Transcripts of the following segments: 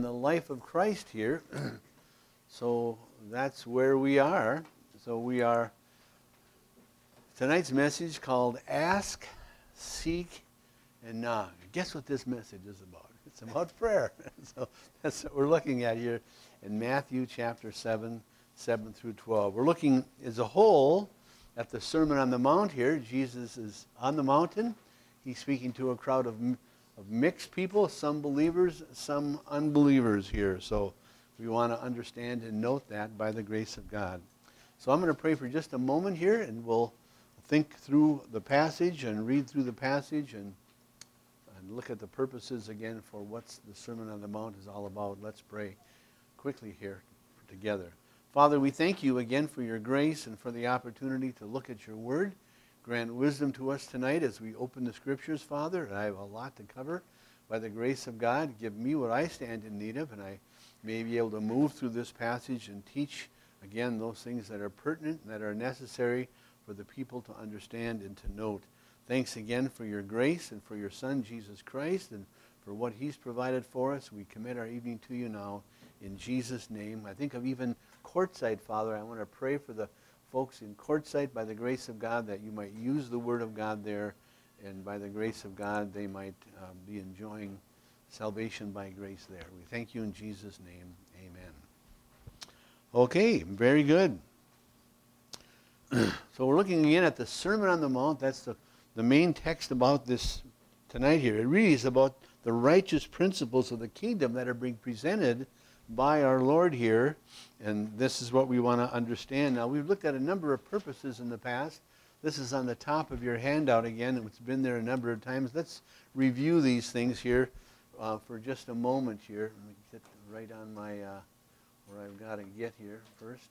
The life of Christ here. So that's where we are. So we are, tonight's message called Ask, Seek, and Knock. Guess what this message is about? It's about prayer. So that's what we're looking at here in Matthew chapter 7, 7 through 12. We're looking as a whole at the Sermon on the Mount here. Jesus is on the mountain. He's speaking to a crowd of mixed people, some believers, some unbelievers here. So we want to understand and note that by the grace of God. So I'm going to pray for just a moment here, and we'll think through the passage and read through the passage and look at the purposes again for what the Sermon on the Mount is all about. Let's pray quickly here together. Father, we thank you again for your grace and for the opportunity to look at your word. Grant wisdom to us tonight as we open the Scriptures, Father. I have a lot to cover. By the grace of God, give me what I stand in need of, and I may be able to move through this passage and teach, again, those things that are pertinent and that are necessary for the people to understand and to note. Thanks again for your grace and for your Son, Jesus Christ, and for what he's provided for us. We commit our evening to you now in Jesus' name. I think of even Courtside, Father. I want to pray for the folks in Courtside, by the grace of God, that you might use the Word of God there, and by the grace of God, they might be enjoying salvation by grace there. We thank you in Jesus' name. Amen. Okay, very good. So we're looking again at the Sermon on the Mount. That's the main text about this tonight here. It really is about the righteous principles of the kingdom that are being presented by our Lord here, and this is what we want to understand. Now, we've looked at a number of purposes in the past. This is on the top of your handout again. It's been there a number of times. Let's review these things here for just a moment here. Let me get right on my, where I've got to get here first.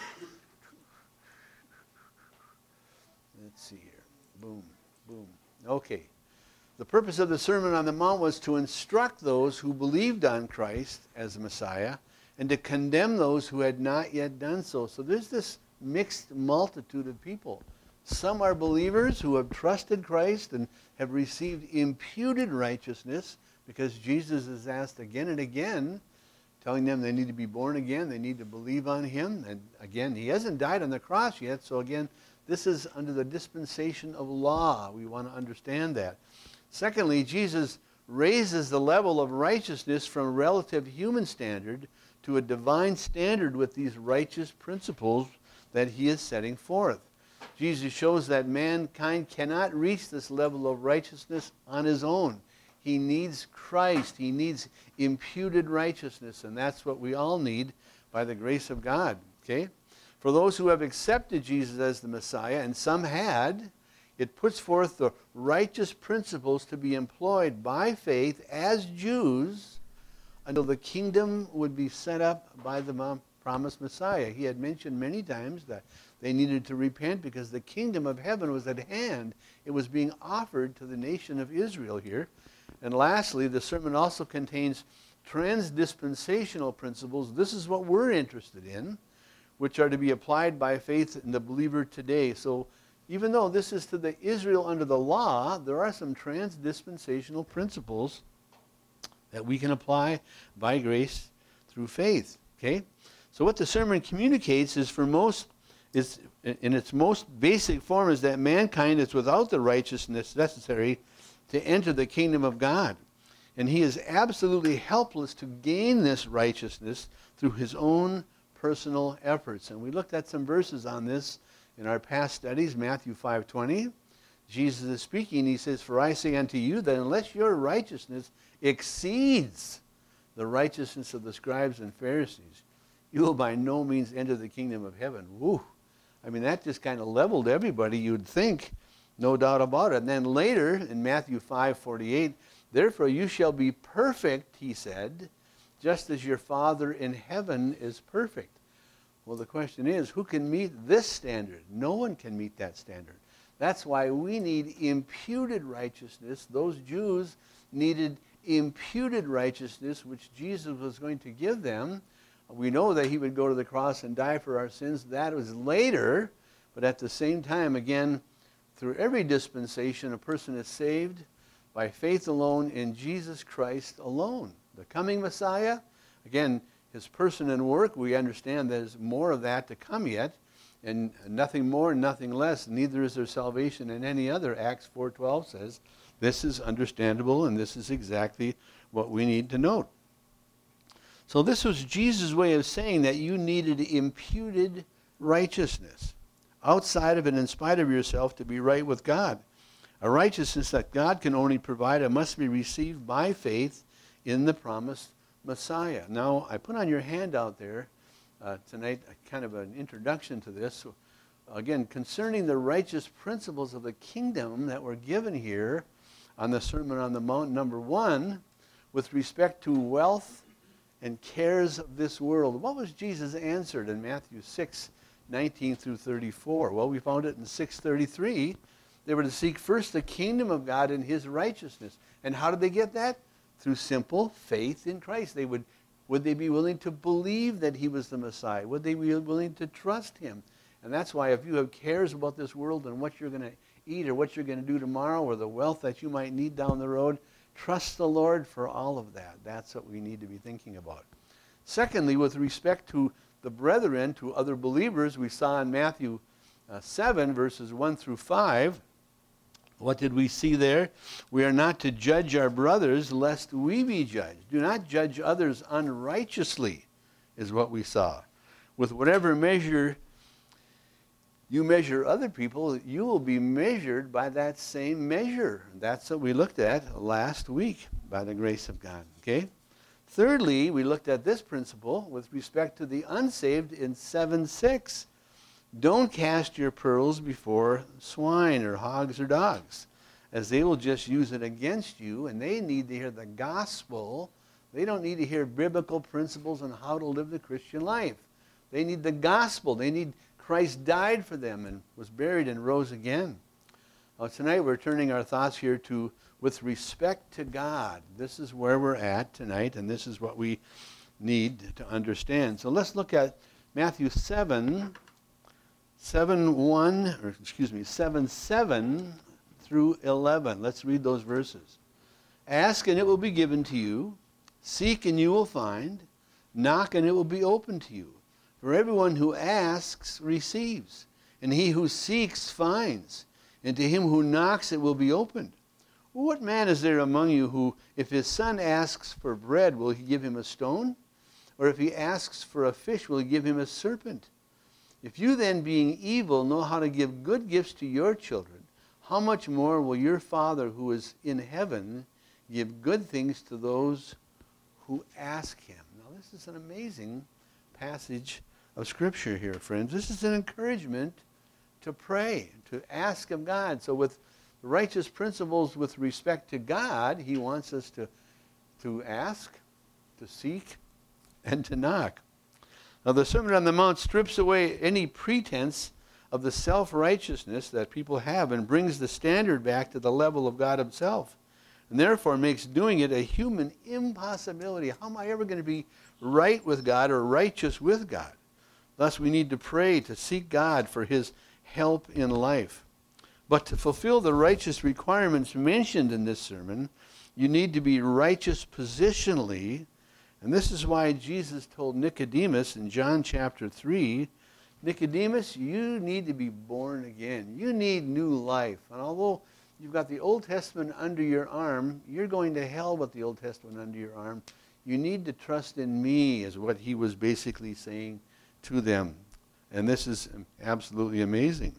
Let's see here. Boom, boom. Okay. The purpose of the Sermon on the Mount was to instruct those who believed on Christ as the Messiah and to condemn those who had not yet done so. So there's this mixed multitude of people. Some are believers who have trusted Christ and have received imputed righteousness because Jesus is asked again and again, telling them they need to be born again, they need to believe on him. And again, he hasn't died on the cross yet, so again, this is under the dispensation of law. We want to understand that. Secondly, Jesus raises the level of righteousness from a relative human standard to a divine standard with these righteous principles that he is setting forth. Jesus shows that mankind cannot reach this level of righteousness on his own. He needs Christ. He needs imputed righteousness, and that's what we all need by the grace of God. Okay? For those who have accepted Jesus as the Messiah, and some had, it puts forth the righteous principles to be employed by faith as Jews until the kingdom would be set up by the promised Messiah. He had mentioned many times that they needed to repent because the kingdom of heaven was at hand. It was being offered to the nation of Israel here. And lastly, the sermon also contains transdispensational principles. This is what we're interested in, which are to be applied by faith in the believer today. So even though this is to the Israel under the law, there are some transdispensational principles that we can apply by grace through faith. Okay? So what the sermon communicates is in its most basic form is that mankind is without the righteousness necessary to enter the kingdom of God. And he is absolutely helpless to gain this righteousness through his own personal efforts. And we looked at some verses on this in our past studies. Matthew 5:20, Jesus is speaking. He says, "For I say unto you that unless your righteousness exceeds the righteousness of the scribes and Pharisees, you will by no means enter the kingdom of heaven." Woo! I mean, that just kind of leveled everybody, you'd think, no doubt about it. And then later in Matthew 5:48, "Therefore you shall be perfect," he said, "just as your Father in heaven is perfect." Well, the question is, who can meet this standard? No one can meet that standard. That's why we need imputed righteousness. Those Jews needed imputed righteousness, which Jesus was going to give them. We know that he would go to the cross and die for our sins. That was later, but at the same time, again, through every dispensation, a person is saved by faith alone in Jesus Christ alone. The coming Messiah Again, his person and work, we understand there's more of that to come yet, and nothing more, nothing less. Neither is there salvation in any other. Acts 4:12 says, this is understandable, and this is exactly what we need to note. So this was Jesus' way of saying that you needed imputed righteousness, outside of and in spite of yourself, to be right with God. A righteousness that God can only provide and must be received by faith in the promised Messiah. Now, I put on your handout there tonight kind of an introduction to this. So, again, concerning the righteous principles of the kingdom that were given here on the Sermon on the Mount, number 1, with respect to wealth and cares of this world. What was Jesus answered in Matthew 6:19 through 34? Well, we found it in 6:33. They were to seek first the kingdom of God and his righteousness. And how did they get that? Through simple faith in Christ. Would they be willing to believe that he was the Messiah? Would they be willing to trust him? And that's why if you have cares about this world and what you're going to eat or what you're going to do tomorrow or the wealth that you might need down the road, trust the Lord for all of that. That's what we need to be thinking about. Secondly, with respect to the brethren, to other believers, we saw in Matthew 7, verses 1 through 5, what did we see there? We are not to judge our brothers lest we be judged. Do not judge others unrighteously, is what we saw. With whatever measure you measure other people, you will be measured by that same measure. That's what we looked at last week, by the grace of God. Okay? Thirdly, we looked at this principle with respect to the unsaved in 7:6. Don't cast your pearls before swine or hogs or dogs, as they will just use it against you, and they need to hear the gospel. They don't need to hear biblical principles on how to live the Christian life. They need the gospel. They need Christ died for them and was buried and rose again. Now, tonight we're turning our thoughts here to with respect to God. This is where we're at tonight, and this is what we need to understand. So let's look at Matthew 7 7 through 11. Let's read those verses. Ask and it will be given to you. Seek and you will find. Knock and it will be opened to you. For everyone who asks receives, and he who seeks finds, and to him who knocks it will be opened. What man is there among you who, if his son asks for bread, will he give him a stone? Or if he asks for a fish, will he give him a serpent? If you then, being evil, know how to give good gifts to your children, how much more will your Father who is in heaven give good things to those who ask him? Now, this is an amazing passage of Scripture here, friends. This is an encouragement to pray, to ask of God. So with the righteous principles with respect to God, he wants us to ask, to seek, and to knock. Now, the Sermon on the Mount strips away any pretense of the self-righteousness that people have and brings the standard back to the level of God himself, and therefore makes doing it a human impossibility. How am I ever going to be right with God or righteous with God? Thus, we need to pray, to seek God for his help in life. But to fulfill the righteous requirements mentioned in this sermon, you need to be righteous positionally. And this is why Jesus told Nicodemus in John chapter 3, Nicodemus, you need to be born again. You need new life. And although you've got the Old Testament under your arm, you're going to hell with the Old Testament under your arm. You need to trust in me, is what he was basically saying to them. And this is absolutely amazing.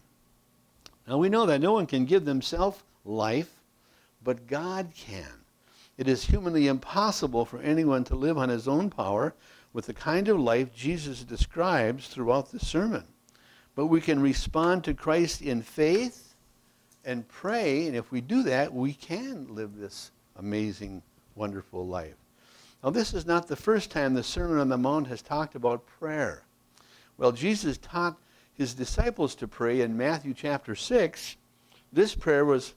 Now, we know that no one can give themselves life, but God can. It is humanly impossible for anyone to live on his own power with the kind of life Jesus describes throughout the sermon. But we can respond to Christ in faith and pray, and if we do that, we can live this amazing, wonderful life. Now, this is not the first time the Sermon on the Mount has talked about prayer. Well, Jesus taught his disciples to pray in Matthew chapter 6. This prayer was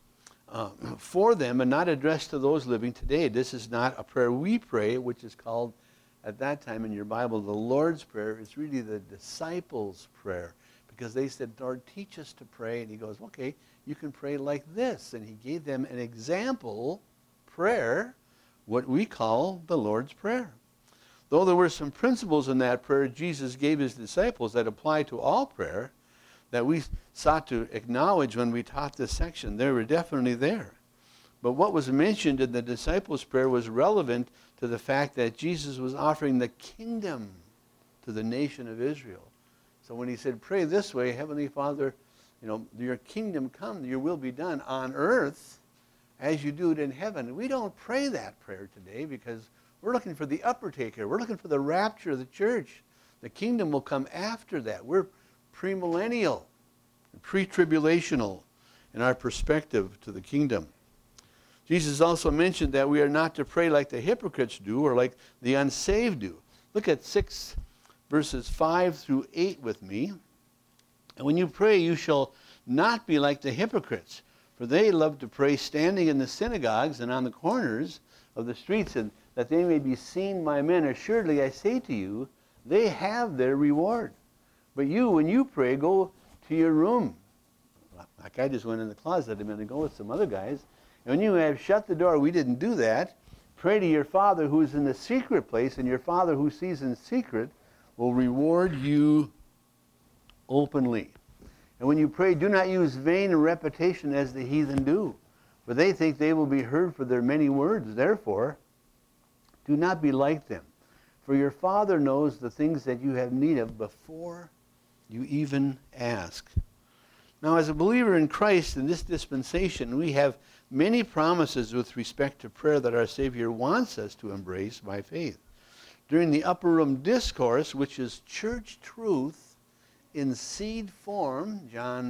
for them and not addressed to those living today. This is not a prayer we pray, which is called at that time in your Bible the Lord's Prayer. It's really the disciples' prayer, because they said, Lord, teach us to pray. And he goes, okay, you can pray like this. And he gave them an example prayer, what we call the Lord's Prayer. Though there were some principles in that prayer Jesus gave his disciples that apply to all prayer that we sought to acknowledge when we taught this section, they were definitely there. But what was mentioned in the disciples' prayer was relevant to the fact that Jesus was offering the kingdom to the nation of Israel. So when he said, pray this way, Heavenly Father, your kingdom come, your will be done on earth as you do it in heaven. We don't pray that prayer today because we're looking for the upper taker. We're looking for the rapture of the church. The kingdom will come after that. We're premillennial, pre-tribulational in our perspective to the kingdom. Jesus also mentioned that we are not to pray like the hypocrites do or like the unsaved do. Look at 6 verses 5 through 8 with me. And when you pray, you shall not be like the hypocrites, for they love to pray standing in the synagogues and on the corners of the streets, and that they may be seen by men. Assuredly, I say to you, they have their reward. But you, when you pray, go to your room. Like I just went in the closet a minute ago with some other guys. And when you have shut the door, we didn't do that. Pray to your Father who is in the secret place, and your Father who sees in secret will reward you openly. And when you pray, do not use vain repetition as the heathen do, for they think they will be heard for their many words. Therefore, do not be like them. For your Father knows the things that you have need of before you even ask. Now, as a believer in Christ in this dispensation, we have many promises with respect to prayer that our Savior wants us to embrace by faith. During the Upper Room Discourse, which is church truth in seed form, John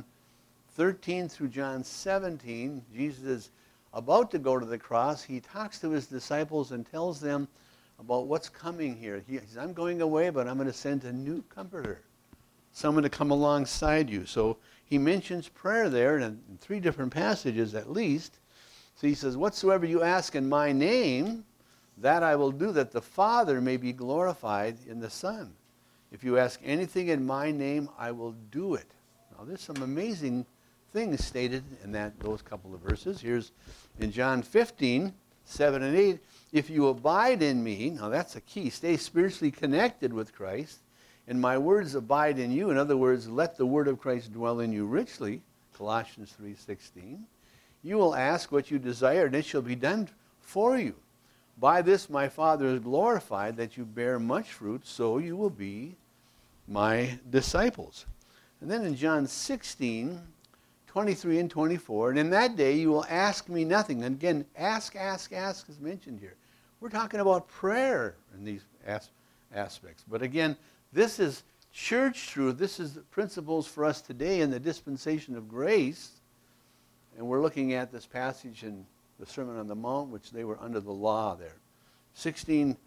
13 through John 17, Jesus is about to go to the cross. He talks to his disciples and tells them about what's coming here. He says, I'm going away, but I'm going to send a new comforter, someone to come alongside you. So he mentions prayer there in 3 different passages at least. So he says, whatsoever you ask in my name, that I will do, that the Father may be glorified in the Son. If you ask anything in my name, I will do it. Now there's some amazing things stated in those couple of verses. Here's in John 15, 7 and 8. If you abide in me, now that's a key, stay spiritually connected with Christ, and my words abide in you. In other words, let the word of Christ dwell in you richly, Colossians 3:16. You will ask what you desire, and it shall be done for you. By this my Father is glorified, that you bear much fruit, so you will be my disciples. And then in John 16, 23 and 24, and in that day you will ask me nothing. And again, ask is mentioned here. We're talking about prayer in these aspects. But again, this is church truth. This is the principles for us today in the dispensation of grace. And we're looking at this passage in the Sermon on the Mount, which they were under the law there. 16,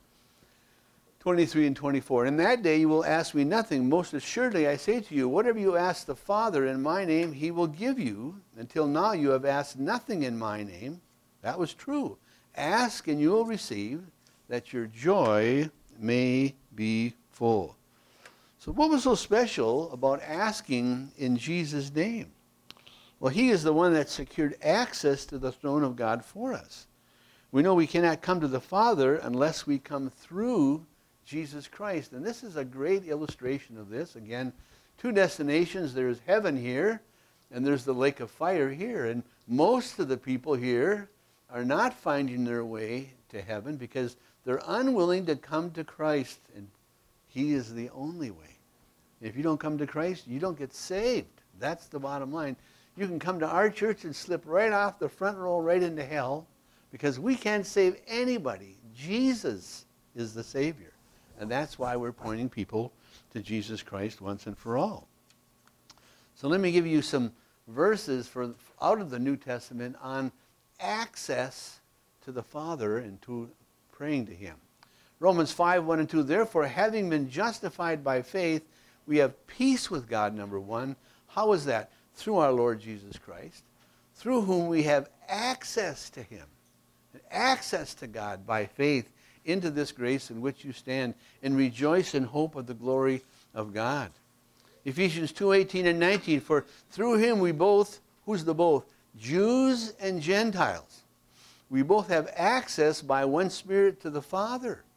23 and 24. In that day you will ask me nothing. Most assuredly I say to you, whatever you ask the Father in my name, he will give you. Until now you have asked nothing in my name. That was true. Ask and you will receive, that your joy may be full. So what was so special about asking in Jesus' name? Well, he is the one that secured access to the throne of God for us. We know we cannot come to the Father unless we come through Jesus Christ. And this is a great illustration of this. Again, 2 destinations. There's heaven here, and there's the lake of fire here. And most of the people here are not finding their way to heaven because they're unwilling to come to Christ. And he is the only way. If you don't come to Christ, you don't get saved. That's the bottom line. You can come to our church and slip right off the front row right into hell because we can't save anybody. Jesus is the Savior. And that's why we're pointing people to Jesus Christ once and for all. So let me give you some verses out of the New Testament on access to the Father and to praying to him. Romans 5, 1 and 2. Therefore, having been justified by faith, we have peace with God, number one. How is that? Through our Lord Jesus Christ, through whom we have access to him, access to God by faith into this grace in which you stand, and rejoice in hope of the glory of God. Ephesians 2:18 and 19, for through him we both, who's the both? Jews and Gentiles. We both have access by one Spirit to the Father.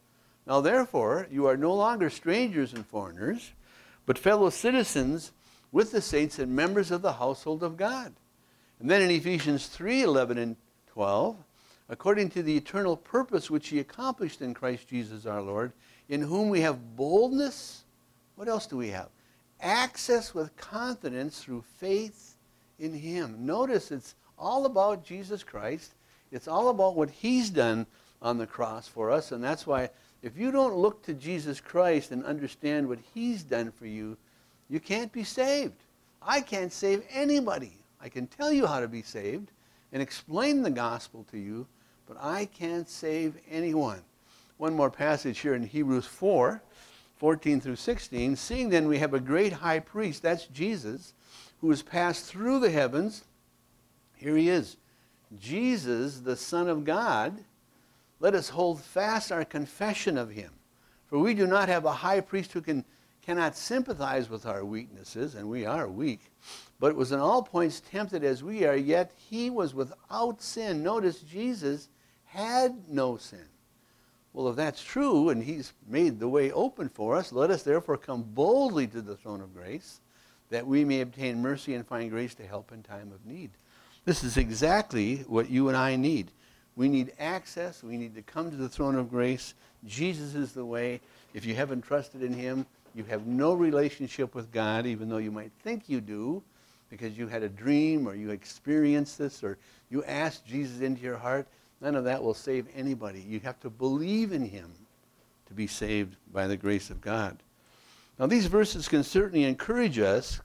Now therefore, you are no longer strangers and foreigners, but fellow citizens with the saints and members of the household of God. And then in Ephesians 3:11 and 12, according to the eternal purpose which he accomplished in Christ Jesus our Lord, in whom we have boldness. What else do we have? Access with confidence through faith in him. Notice it's all about Jesus Christ. It's all about what he's done on the cross for us. And that's why if you don't look to Jesus Christ and understand what he's done for you, you can't be saved. I can't save anybody. I can tell you how to be saved and explain the gospel to you, but I can't save anyone. One more passage here in Hebrews 4:14 through 16. Seeing then we have a great high priest, that's Jesus, who has passed through the heavens. Here he is, Jesus, the Son of God. Let us hold fast our confession of him. For we do not have a high priest who cannot sympathize with our weaknesses, and we are weak, but was in all points tempted as we are, yet he was without sin. Notice Jesus had no sin. Well, if that's true, and he's made the way open for us, let us therefore come boldly to the throne of grace, that we may obtain mercy and find grace to help in time of need. This is exactly what you and I need. We need access. We need to come to the throne of grace. Jesus is the way. If you haven't trusted in him, you have no relationship with God, even though you might think you do, because you had a dream or you experienced this or you asked Jesus into your heart. None of that will save anybody. You have to believe in him to be saved by the grace of God. Now, these verses can certainly encourage us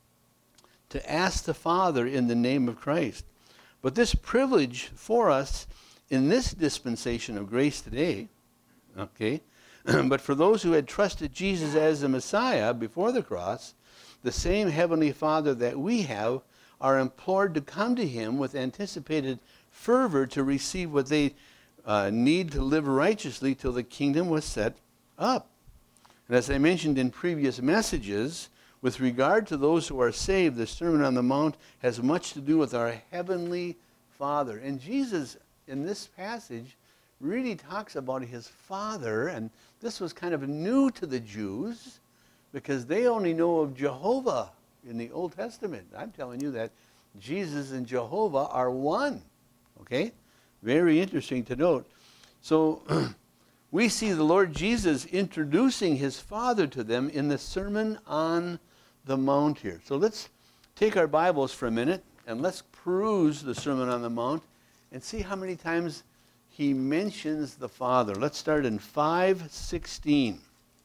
to ask the Father in the name of Christ. But this privilege for us in this dispensation of grace today, okay, but for those who had trusted Jesus as the Messiah before the cross, the same Heavenly Father that we have are implored to come to him with anticipated fervor to receive what they need to live righteously till the kingdom was set up. And as I mentioned in previous messages, with regard to those who are saved, the Sermon on the Mount has much to do with our Heavenly Father. And Jesus, in this passage, really talks about his Father, and this was kind of new to the Jews because they only know of Jehovah in the Old Testament. I'm telling you that Jesus and Jehovah are one. Okay? Very interesting to note. So we see the Lord Jesus introducing his Father to them in the Sermon on the Mount here. So let's take our Bibles for a minute and let's peruse the Sermon on the Mount and see how many times he mentions the Father. Let's start in 5:16.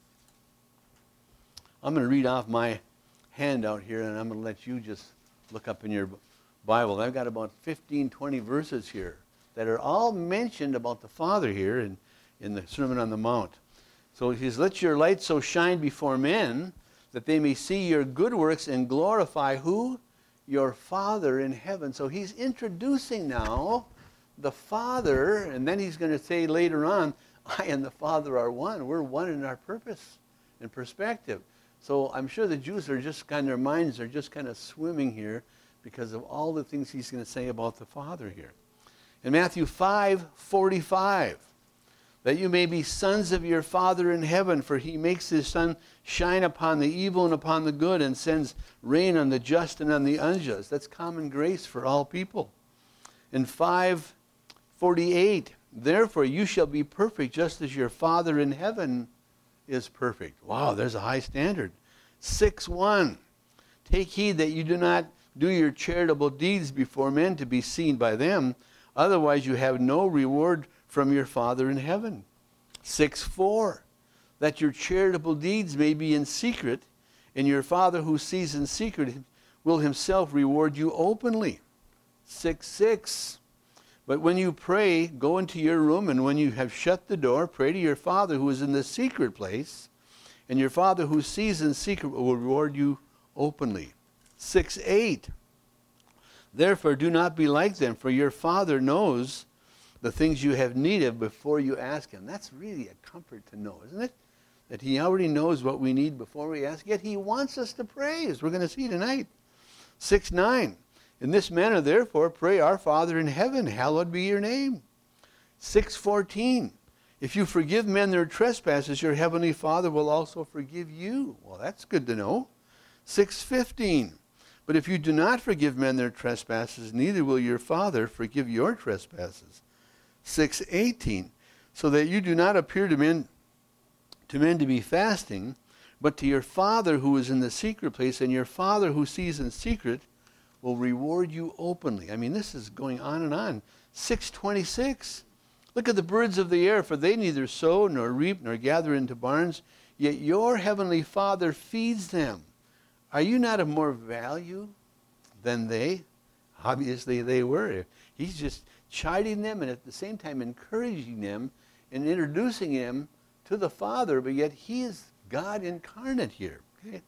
I'm going to read off my handout here, and I'm going to let you just look up in your Bible. I've got about 15, 20 verses here that are all mentioned about the Father here in the Sermon on the Mount. So he says, let your light so shine before men that they may see your good works and glorify who? Your Father in heaven. So he's introducing now the Father, and then he's going to say later on, I and the Father are one. We're one in our purpose and perspective. So I'm sure the Jews are just their minds are just kind of swimming here because of all the things he's going to say about the Father here. In Matthew 5:45, that you may be sons of your Father in heaven, for he makes his sun shine upon the evil and upon the good, and sends rain on the just and on the unjust. That's common grace for all people. In 5:48, therefore you shall be perfect just as your Father in heaven is perfect. Wow, there's a high standard. 6:1, take heed that you do not do your charitable deeds before men to be seen by them, otherwise you have no reward from your Father in heaven. 6:4, that your charitable deeds may be in secret, and your Father who sees in secret will himself reward you openly. 6:6, but when you pray, go into your room, and when you have shut the door, pray to your Father who is in the secret place, and your Father who sees in secret will reward you openly. 6:8, therefore do not be like them, for your Father knows the things you have need of before you ask him. That's really a comfort to know, isn't it? That he already knows what we need before we ask, yet he wants us to pray, as we're going to see tonight. 6:9, in this manner, therefore, pray, our Father in heaven, hallowed be your name. 6:14, If you forgive men their trespasses, your heavenly Father will also forgive you. Well, that's good to know. 6:15. But if you do not forgive men their trespasses, neither will your Father forgive your trespasses. 6:18. So that you do not appear to men to be fasting, but to your Father who is in the secret place, and your Father who sees in secret will reward you openly. I mean, this is going on and on. 6:26. Look at the birds of the air, for they neither sow nor reap nor gather into barns, yet your heavenly Father feeds them. Are you not of more value than they? Obviously they were. He's just chiding them and at the same time encouraging them and introducing them to the Father, but yet he is God incarnate here. Okay?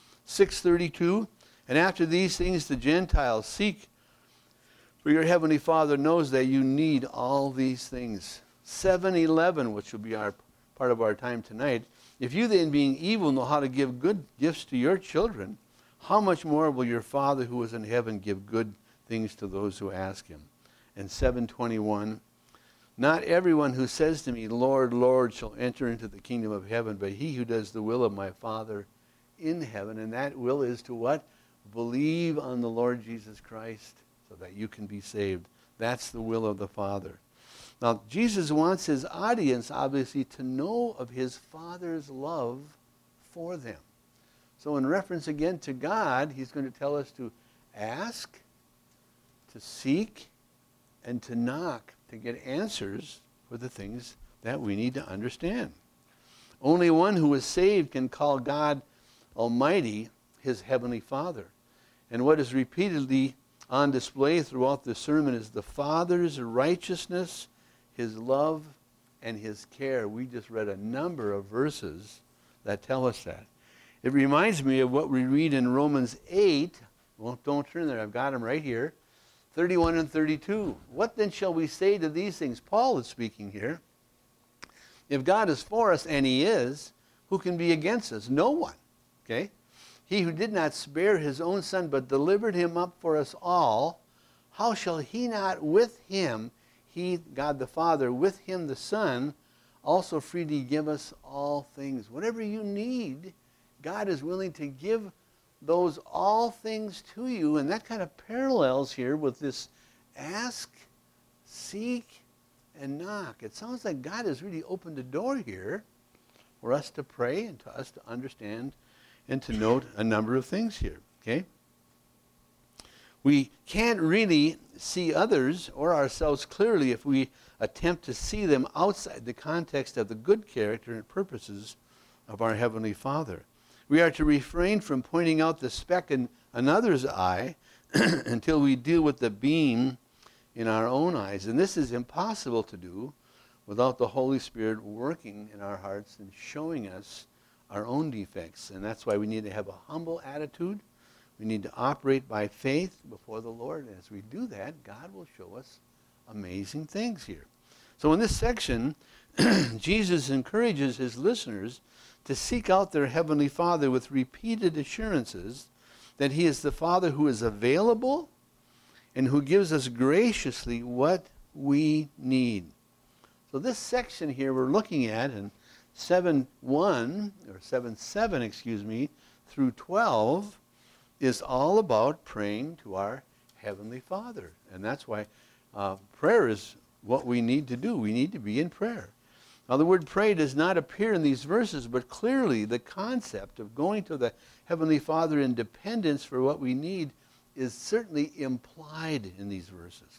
6:32, and after these things the Gentiles seek, for your heavenly Father knows that you need all these things. 7:11, which will be our part of our time tonight. If you then, being evil, know how to give good gifts to your children, how much more will your Father who is in heaven give good things to those who ask him? And 7:21, not everyone who says to me, Lord, Lord, shall enter into the kingdom of heaven, but he who does the will of my Father in heaven. And that will is to what? Believe on the Lord Jesus Christ so that you can be saved. That's the will of the Father. Now, Jesus wants his audience, obviously, to know of his Father's love for them. So in reference again to God, he's going to tell us to ask, to seek, and to knock to get answers for the things that we need to understand. Only one who is saved can call God Almighty his Heavenly Father. And what is repeatedly on display throughout the sermon is the Father's righteousness, his love, and his care. We just read a number of verses that tell us that. It reminds me of what we read in Romans 8. Well, don't turn there. I've got them right here. 31 and 32. What then shall we say to these things? Paul is speaking here. If God is for us, and he is, who can be against us? No one. Okay? He who did not spare his own son, but delivered him up for us all, how shall he not with him, he, God the Father, with him the Son, also freely give us all things? Whatever you need, God is willing to give those all things to you. And that kind of parallels here with this ask, seek, and knock. It sounds like God has really opened the door here for us to pray and to us to understand and to note a number of things here. Okay? We can't really see others or ourselves clearly if we attempt to see them outside the context of the good character and purposes of our Heavenly Father. We are to refrain from pointing out the speck in another's eye until we deal with the beam in our own eyes. And this is impossible to do without the Holy Spirit working in our hearts and showing us our own defects. And that's why we need to have a humble attitude. We need to operate by faith before the Lord. And as we do that, God will show us amazing things here. So in this section, Jesus encourages his listeners to seek out their Heavenly Father with repeated assurances that he is the Father who is available and who gives us graciously what we need. So this section here we're looking at in 7:1 or 7:7, through 12 is all about praying to our Heavenly Father. And that's why prayer is what we need to do. We need to be in prayer. Now the word pray does not appear in these verses, but clearly the concept of going to the Heavenly Father in dependence for what we need is certainly implied in these verses.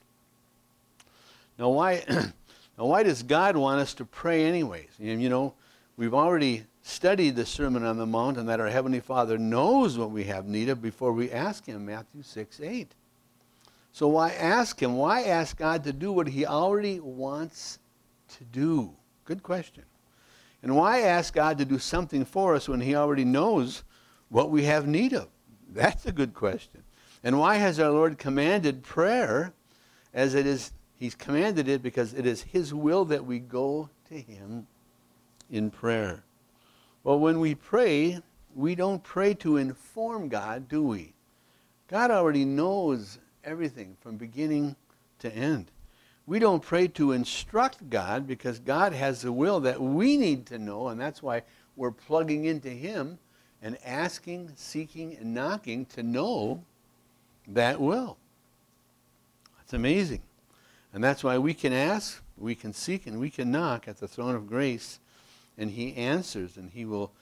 Now why does God want us to pray anyways? And you know, we've already studied the Sermon on the Mount and that our Heavenly Father knows what we have need of before we ask him, Matthew 6:8. So why ask him? Why ask God to do what he already wants to do? Good question. And why ask God to do something for us when he already knows what we have need of? That's a good question. And why has our Lord commanded prayer as it is? He's commanded it because it is his will that we go to him in prayer. Well, when we pray, we don't pray to inform God, do we? God already knows everything from beginning to end. We don't pray to instruct God, because God has a will that we need to know, and that's why we're plugging into him and asking, seeking, and knocking to know that will. It's amazing. And that's why we can ask, we can seek, and we can knock at the throne of grace, and he answers, and he will,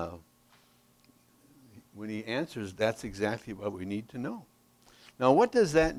when he answers, that's exactly what we need to know. Now, what does that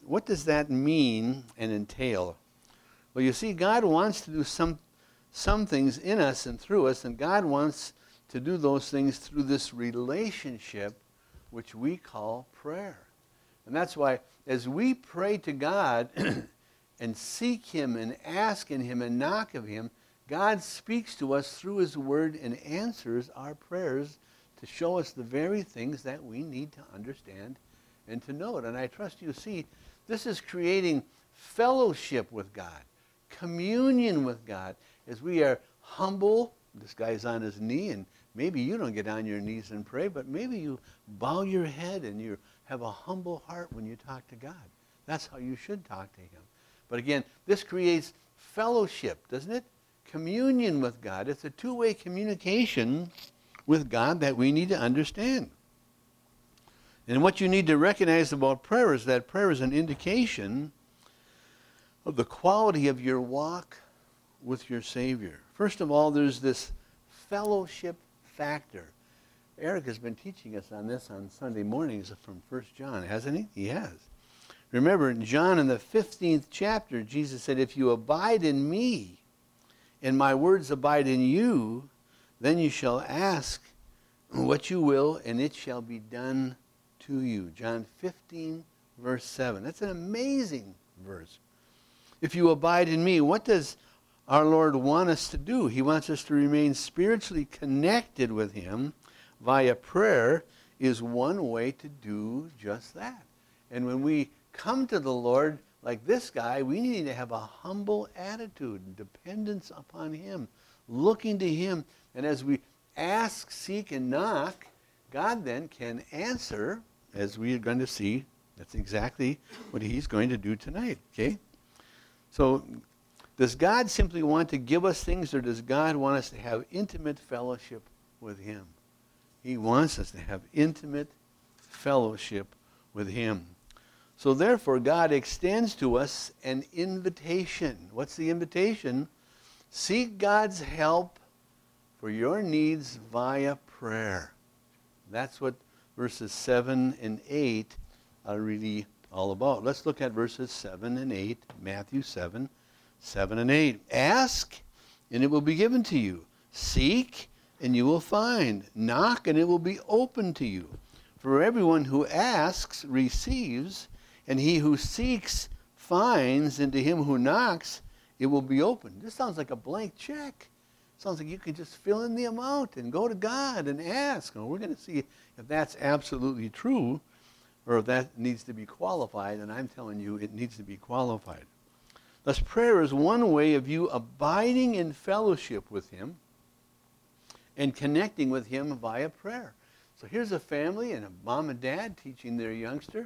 mean and entail? Well, you see, God wants to do some things in us and through us, and God wants to do those things through this relationship which we call prayer. And that's why as we pray to God and seek him and ask in him and knock of him, God speaks to us through his word and answers our prayers to show us the very things that we need to understand and to know it. And I trust you see, this is creating fellowship with God, communion with God, as we are humble. This guy's on his knee, and maybe you don't get on your knees and pray, but maybe you bow your head and you have a humble heart when you talk to God. That's how you should talk to him. But again, this creates fellowship, doesn't it? Communion with God. It's a two-way communication with God that we need to understand. And what you need to recognize about prayer is that prayer is an indication of the quality of your walk with your Savior. First of all, there's this fellowship factor. Eric has been teaching us on this on Sunday mornings from 1 John, hasn't he? He has. Remember, in John, in the 15th chapter, Jesus said, if you abide in me, and my words abide in you, then you shall ask what you will, and it shall be done to you. John 15, verse 7. That's an amazing verse. If you abide in me, what does our Lord want us to do? He wants us to remain spiritually connected with him via prayer is one way to do just that. And when we come to the Lord like this guy, we need to have a humble attitude and dependence upon him, looking to him. And as we ask, seek, and knock, God then can answer, as we are going to see. That's exactly what he's going to do tonight, okay? So does God simply want to give us things, or does God want us to have intimate fellowship with him? He wants us to have intimate fellowship with him. So therefore, God extends to us an invitation. What's the invitation? Seek God's help for your needs via prayer. That's what verses 7 and 8 are really all about. Let's look at verses 7 and 8, Matthew 7, 7 and 8. Ask, and it will be given to you. Seek, and you will find. Knock, and it will be open to you. For everyone who asks receives, and he who seeks finds, and to him who knocks it will be open. This sounds like a blank check. Sounds like you could just fill in the amount and go to God and ask. And we're going to see if that's absolutely true, or if that needs to be qualified, and I'm telling you it needs to be qualified. Thus, prayer is one way of you abiding in fellowship with him and connecting with him via prayer. So here's a family and a mom and dad teaching their youngster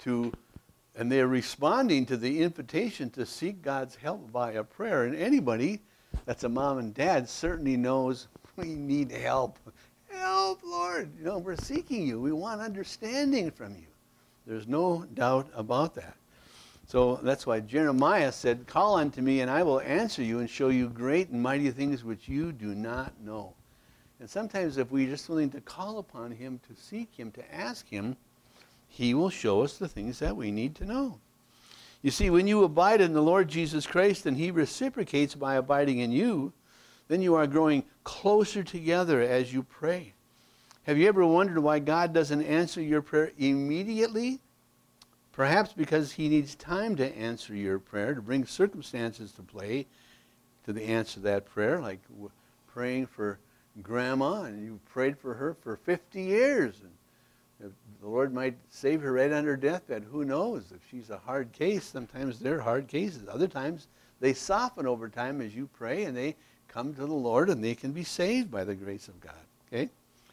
and they're responding to the invitation to seek God's help via prayer. And anybody that's a mom and dad certainly knows we need help. Help, Lord. You know, we're seeking you. We want understanding from you. There's no doubt about that. So that's why Jeremiah said, call unto me and I will answer you and show you great and mighty things which you do not know. And sometimes if we're just willing to call upon him, to seek him, to ask him, he will show us the things that we need to know. You see, when you abide in the Lord Jesus Christ and he reciprocates by abiding in you, then you are growing closer together as you pray. Have you ever wondered why God doesn't answer your prayer immediately? Perhaps because he needs time to answer your prayer, to bring circumstances to play to the answer to that prayer, like praying for Grandma, and you prayed for her for 50 years. And if the Lord might save her right on her deathbed. Who knows? If she's a hard case, sometimes they're hard cases. Other times they soften over time as you pray, and they come to the Lord, and they can be saved by the grace of God. Okay?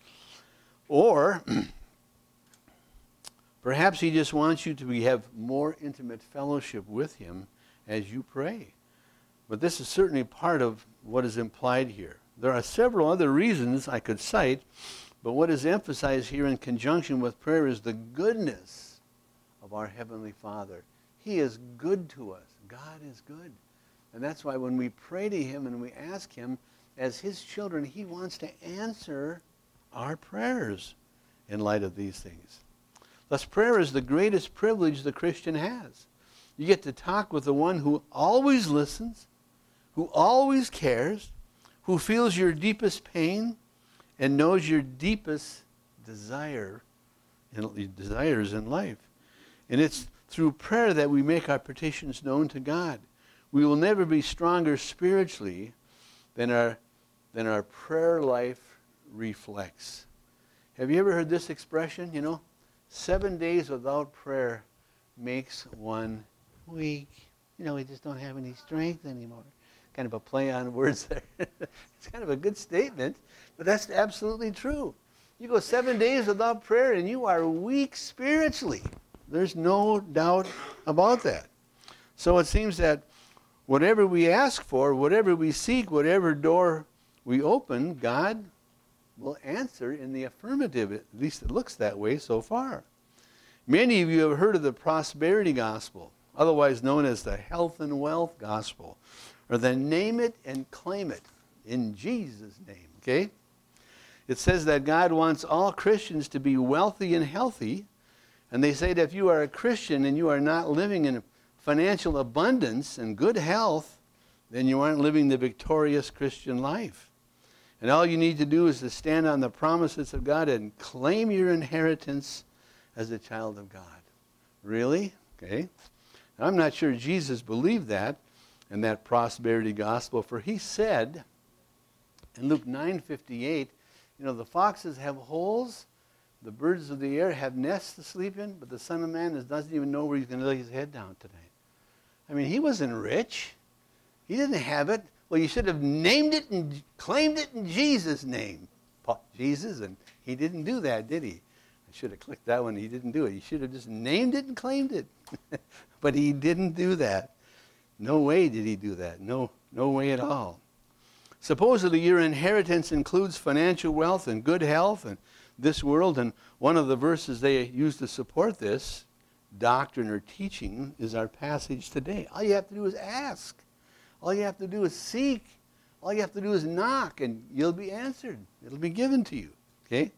Or perhaps he just wants you to have more intimate fellowship with him as you pray. But this is certainly part of what is implied here. There are several other reasons I could cite, but what is emphasized here in conjunction with prayer is the goodness of our Heavenly Father. He is good to us. God is good. And that's why when we pray to Him and we ask Him, as His children, He wants to answer our prayers in light of these things. Thus, prayer is the greatest privilege the Christian has. You get to talk with the one who always listens, who always cares, who feels your deepest pain, and knows your deepest desires in life. And it's through prayer that we make our petitions known to God. We will never be stronger spiritually than our prayer life reflects. Have you ever heard this expression? 7 days without prayer makes one weak. We just don't have any strength anymore. Kind of a play on words there. It's kind of a good statement, but that's absolutely true. You go 7 days without prayer and you are weak spiritually. There's no doubt about that. So it seems that whatever we ask for, whatever we seek, whatever door we open, God will answer in the affirmative. At least it looks that way so far. Many of you have heard of the prosperity gospel, otherwise known as the health and wealth gospel, or the name it and claim it in Jesus' name, okay? It says that God wants all Christians to be wealthy and healthy, and they say that if you are a Christian and you are not living in financial abundance and good health, then you aren't living the victorious Christian life. And all you need to do is to stand on the promises of God and claim your inheritance as a child of God. Really? Okay. Now, I'm not sure Jesus believed that in that prosperity gospel, for he said in Luke 9:58, the foxes have holes, the birds of the air have nests to sleep in, but the Son of Man doesn't even know where he's going to lay his head down tonight. I mean, he wasn't rich. He didn't have it. Well, you should have named it and claimed it in Jesus' name. Jesus, and he didn't do that, did he? I should have clicked that one. He didn't do it. He should have just named it and claimed it. But he didn't do that. No way did he do that. No way at all. Supposedly your inheritance includes financial wealth and good health in this world, and one of the verses they use to support this doctrine or teaching is our passage today. All you have to do is ask. All you have to do is seek. All you have to do is knock, and you'll be answered. It'll be given to you. Okay?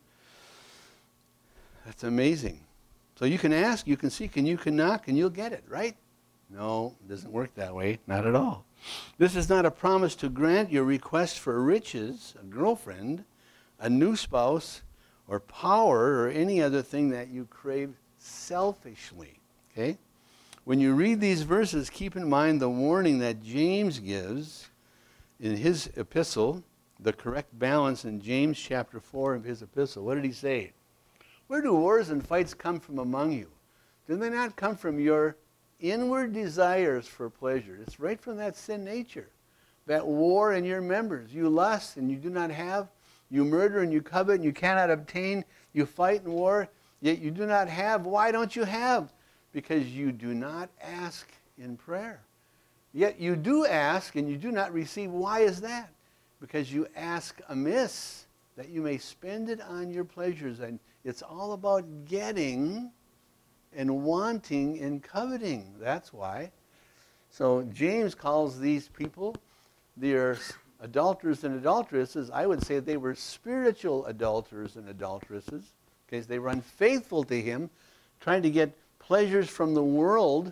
That's amazing. So you can ask, you can seek, and you can knock, and you'll get it, right? No, it doesn't work that way. Not at all. This is not a promise to grant your request for riches, a girlfriend, a new spouse, or power, or any other thing that you crave selfishly. Okay? When you read these verses, keep in mind the warning that James gives in his epistle, the correct balance in James chapter 4 of his epistle. What did he say? Where do wars and fights come from among you? Do they not come from your inward desires for pleasure? It's right from that sin nature. That war in your members. You lust and you do not have. You murder and you covet and you cannot obtain. You fight in war, yet you do not have. Why don't you have? Because you do not ask in prayer. Yet you do ask and you do not receive. Why is that? Because you ask amiss, that you may spend it on your pleasures. And it's all about getting and wanting and coveting. That's why. So James calls these people, they're adulterers and adulteresses. I would say they were spiritual adulterers and adulteresses, because they were unfaithful to him, trying to get pleasures from the world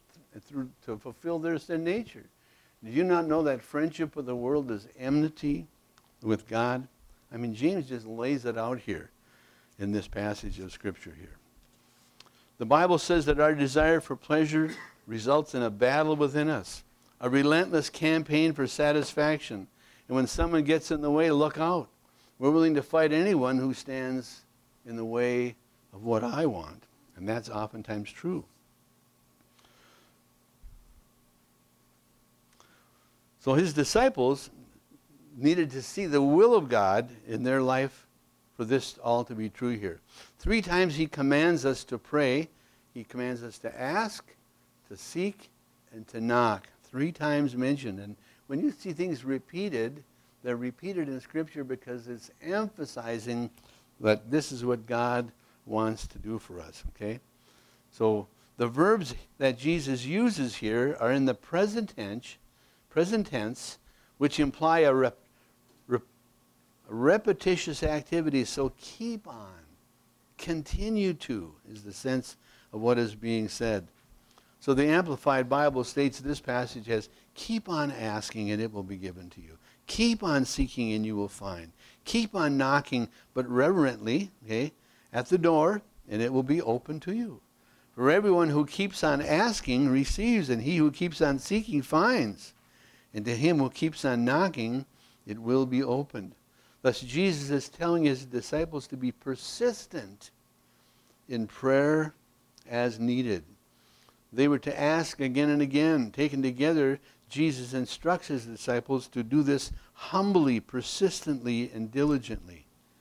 to fulfill their sin nature. Do you not know that friendship with the world is enmity with God? I mean, James just lays it out here in this passage of Scripture here. The Bible says that our desire for pleasure results in a battle within us, a relentless campaign for satisfaction. And when someone gets in the way, look out. We're willing to fight anyone who stands in the way of what I want. And that's oftentimes true. So his disciples needed to see the will of God in their life for this all to be true here. 3 times he commands us to pray. He commands us to ask, to seek, and to knock. 3 times mentioned. And when you see things repeated, they're repeated in Scripture because it's emphasizing that this is what God wants to do for us, okay? So the verbs that Jesus uses here are in the present tense, which imply a repetitious activity. So keep on, continue to, is the sense of what is being said. So the Amplified Bible states this passage as, keep on asking and it will be given to you. Keep on seeking and you will find. Keep on knocking, but reverently, okay, at the door, and it will be open to you. For everyone who keeps on asking receives, and he who keeps on seeking finds. And to him who keeps on knocking, it will be opened. Thus Jesus is telling his disciples to be persistent in prayer as needed. They were to ask again and again. Taken together, Jesus instructs his disciples to do this humbly, persistently, and diligently.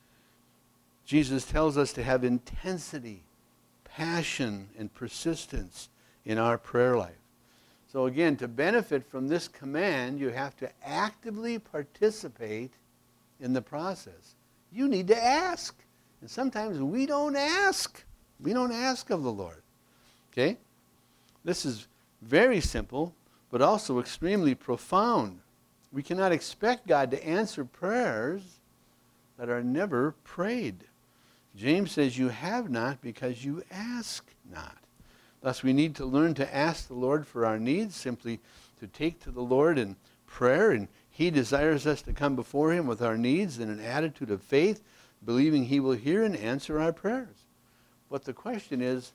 Jesus tells us to have intensity, passion, and persistence in our prayer life. So again, to benefit from this command, you have to actively participate in the process. You need to ask. And sometimes we don't ask. We don't ask of the Lord. Okay? This is very simple, but also extremely profound. We cannot expect God to answer prayers that are never prayed. James says, you have not because you ask not. Thus, we need to learn to ask the Lord for our needs, simply to take to the Lord in prayer, and he desires us to come before him with our needs in an attitude of faith, believing he will hear and answer our prayers. But the question is,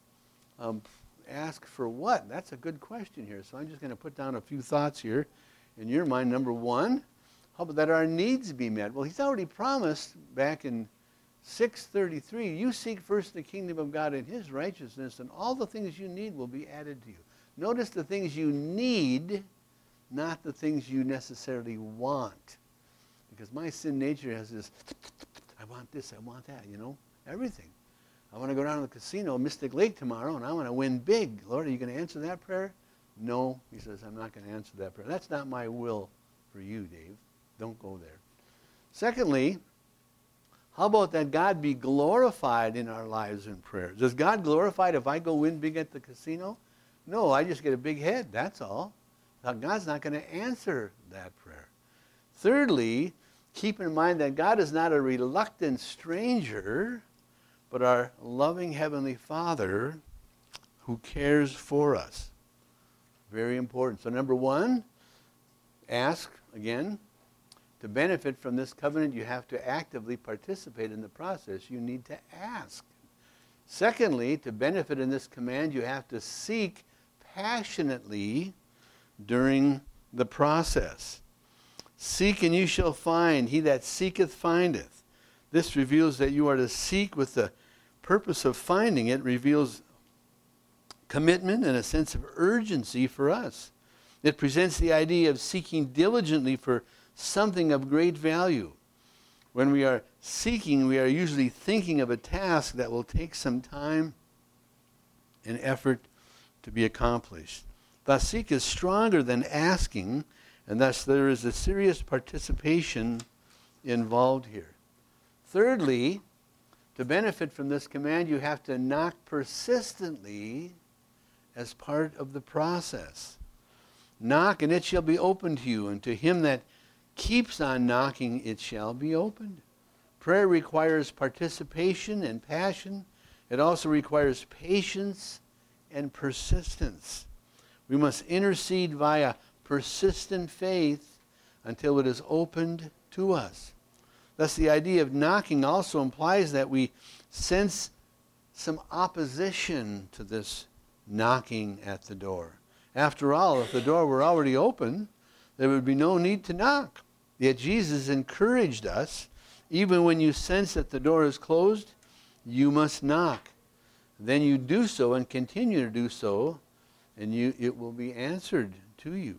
ask for what? That's a good question here. So I'm just going to put down a few thoughts here in your mind. Number one, how about that our needs be met? Well, he's already promised back in 6:33, you seek first the kingdom of God and his righteousness, and all the things you need will be added to you. Notice the things you need, not the things you necessarily want. Because my sin nature has this, I want this, I want that, everything. I want to go down to the casino, Mystic Lake tomorrow, and I want to win big. Lord, are you going to answer that prayer? No, he says, I'm not going to answer that prayer. That's not my will for you, Dave. Don't go there. Secondly, how about that God be glorified in our lives in prayer? Is God glorified if I go win big at the casino? No, I just get a big head, that's all. Now, God's not going to answer that prayer. Thirdly, keep in mind that God is not a reluctant stranger, but our loving Heavenly Father who cares for us. Very important. So number one, ask again. To benefit from this covenant, you have to actively participate in the process. You need to ask. Secondly, to benefit in this command, you have to seek passionately during the process. Seek and you shall find. He that seeketh findeth. This reveals that you are to seek with the purpose of finding. It reveals commitment and a sense of urgency for us. It presents the idea of seeking diligently for something of great value. When we are seeking, we are usually thinking of a task that will take some time and effort to be accomplished. Thus, seek is stronger than asking, and thus there is a serious participation involved here. Thirdly, to benefit from this command, you have to knock persistently as part of the process. Knock, and it shall be opened to you, and to him that keeps on knocking, it shall be opened. Prayer requires participation and passion. It also requires patience and persistence. We must intercede via persistent faith until it is opened to us. Thus, the idea of knocking also implies that we sense some opposition to this knocking at the door. After all, if the door were already open, there would be no need to knock. Yet Jesus encouraged us, even when you sense that the door is closed, you must knock. Then you do so and continue to do so, and it will be answered to you.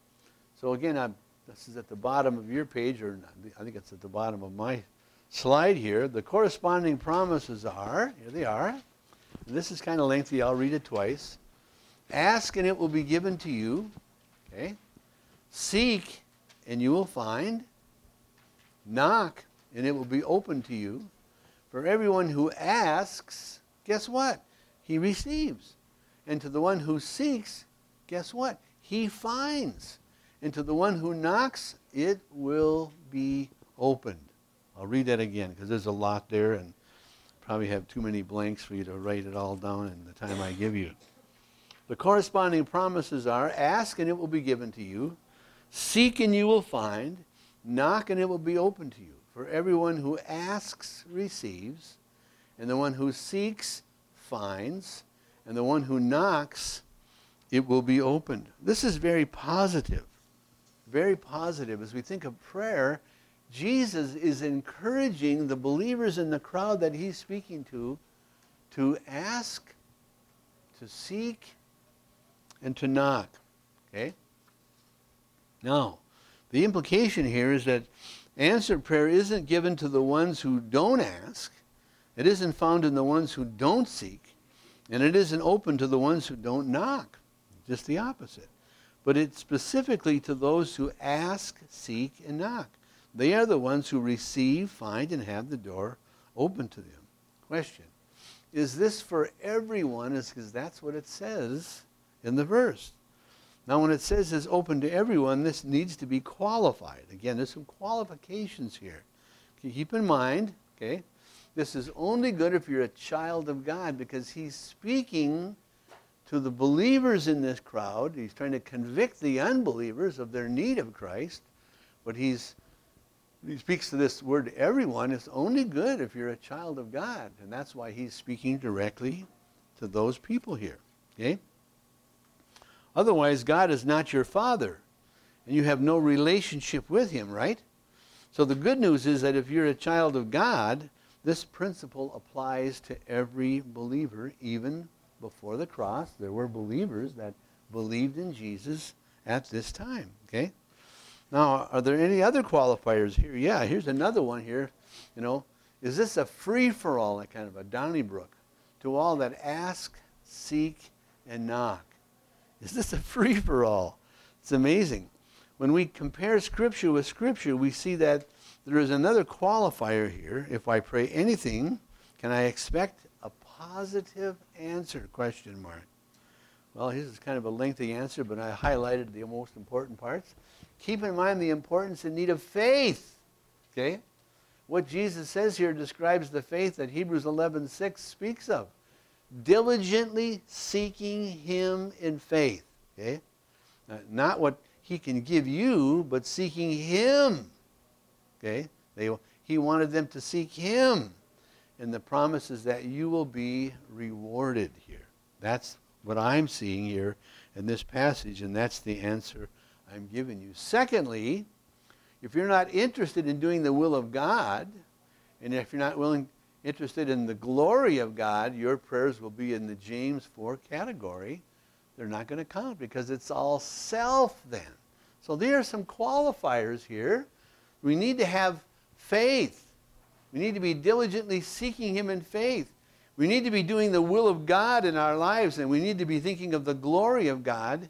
So again, this is at the bottom of your page, or I think it's at the bottom of my slide here. The corresponding promises are, here they are. This is kind of lengthy, I'll read it twice. Ask and it will be given to you. Okay? Seek and you will find. Knock and it will be open to you. For everyone who asks, guess what? He receives. And to the one who seeks, guess what? He finds. And to the one who knocks, it will be opened. I'll read that again because there's a lot there and probably have too many blanks for you to write it all down in the time I give you. The corresponding promises are, ask and it will be given to you. Seek and you will find. Knock and it will be open to you. For everyone who asks receives, and the one who seeks finds, and the one who knocks, it will be opened. This is very positive. Very positive. As we think of prayer, Jesus is encouraging the believers in the crowd that he's speaking to ask, to seek, and to knock. Okay? Now, the implication here is that answered prayer isn't given to the ones who don't ask. It isn't found in the ones who don't seek. And it isn't open to the ones who don't knock. Just the opposite. But it's specifically to those who ask, seek, and knock. They are the ones who receive, find, and have the door open to them. Question. Is this for everyone? Because that's what it says in the verse. Now when it says it's open to everyone, this needs to be qualified. Again, there's some qualifications here. Keep in mind, okay, this is only good if you're a child of God because he's speaking to the believers in this crowd. He's trying to convict the unbelievers of their need of Christ. But he speaks to this word everyone. It's only good if you're a child of God. And that's why he's speaking directly to those people here. Okay? Otherwise, God is not your father. And you have no relationship with him, right? So the good news is that if you're a child of God, this principle applies to every believer. Even before the cross, there were believers that believed in Jesus at this time. Okay? Now, are there any other qualifiers here? Yeah, here's another one here. You know, is this a free-for-all, like kind of a Donnybrook, to all that ask, seek, and knock? Is this a free-for-all? It's amazing. When we compare Scripture with Scripture, we see that there is another qualifier here. If I pray anything, can I expect a positive answer? Question mark. Well, this is kind of a lengthy answer, but I highlighted the most important parts. Keep in mind the importance and need of faith. Okay? What Jesus says here describes the faith that Hebrews 11:6 speaks of. Diligently seeking him in faith. Okay? Not what he can give you, but seeking him. Okay? He wanted them to seek him. And the promise is that you will be rewarded here. That's what I'm seeing here in this passage, and that's the answer I'm giving you. Secondly, if you're not interested in doing the will of God, and if you're not interested in the glory of God, your prayers will be in the James 4 category. They're not going to count because it's all self then. So there are some qualifiers here. We need to have faith. We need to be diligently seeking him in faith. We need to be doing the will of God in our lives, and we need to be thinking of the glory of God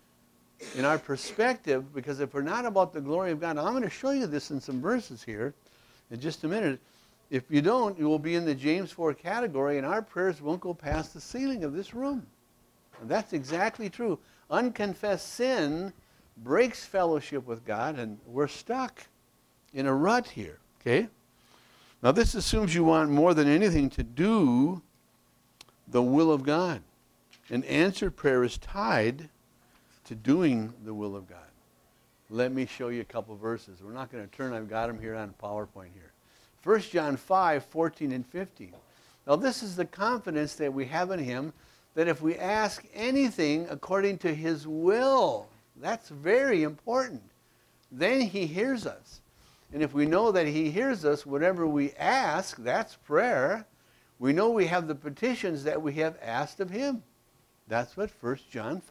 in our perspective, because if we're not about the glory of God, I'm going to show you this in some verses here in just a minute. If you don't, you will be in the James 4 category, and our prayers won't go past the ceiling of this room. And that's exactly true. Unconfessed sin breaks fellowship with God, and we're stuck in a rut here. Okay? Now this assumes you want more than anything to do the will of God. And answered prayer is tied to doing the will of God. Let me show you a couple verses. We're not going to turn. I've got them here on PowerPoint here. 1 John 5:14 and 15. Now this is the confidence that we have in him, that if we ask anything according to his will, that's very important, then he hears us. And if we know that he hears us, whatever we ask, that's prayer. We know we have the petitions that we have asked of him. That's what 1 John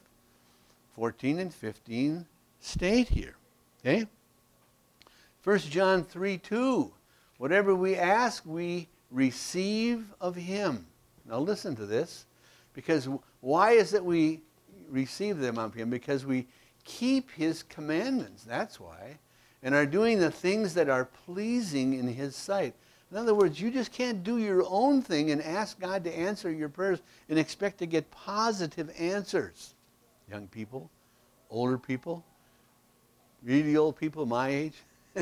5:14 and 15 state here. Okay? 1 John 3:2. Whatever we ask, we receive of him. Now listen to this, because Why is it we receive them of him? Because we keep his commandments. That's why. And are doing the things that are pleasing in his sight. In other words, you just can't do your own thing and ask God to answer your prayers and expect to get positive answers. Young people, older people, really old people my age.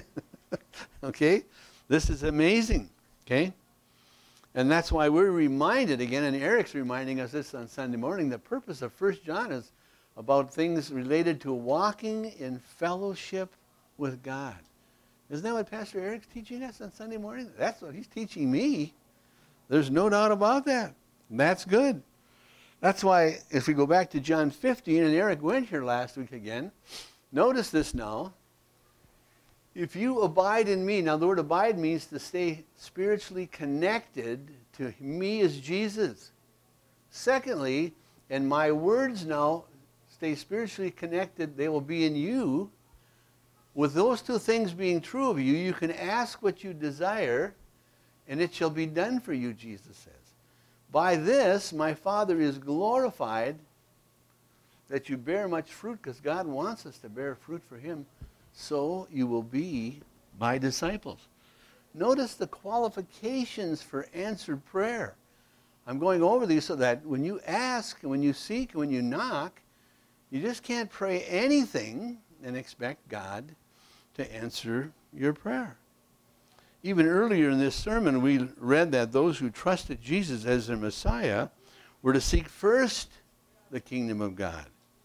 Okay? This is amazing. Okay? And that's why we're reminded again, and Eric's reminding us this on Sunday morning, the purpose of 1 John is about things related to walking in fellowship with God. Isn't that what Pastor Eric's teaching us on Sunday morning? That's what he's teaching me. There's no doubt about that. And that's good. That's why if we go back to John 15, and Eric went here last week again, notice this now. If you abide in me, now the word abide means to stay spiritually connected to me as Jesus. Secondly, and my words now stay spiritually connected, they will be in you. With those two things being true of you, you can ask what you desire, and it shall be done for you, Jesus says. By this, my Father is glorified, that you bear much fruit, because God wants us to bear fruit for him, so you will be my disciples. Notice the qualifications for answered prayer. I'm going over these so that when you ask, and when you seek, and when you knock, you just can't pray anything and expect God to answer your prayer. Even earlier in this sermon, we read that those who trusted Jesus as their Messiah were to seek first the kingdom of God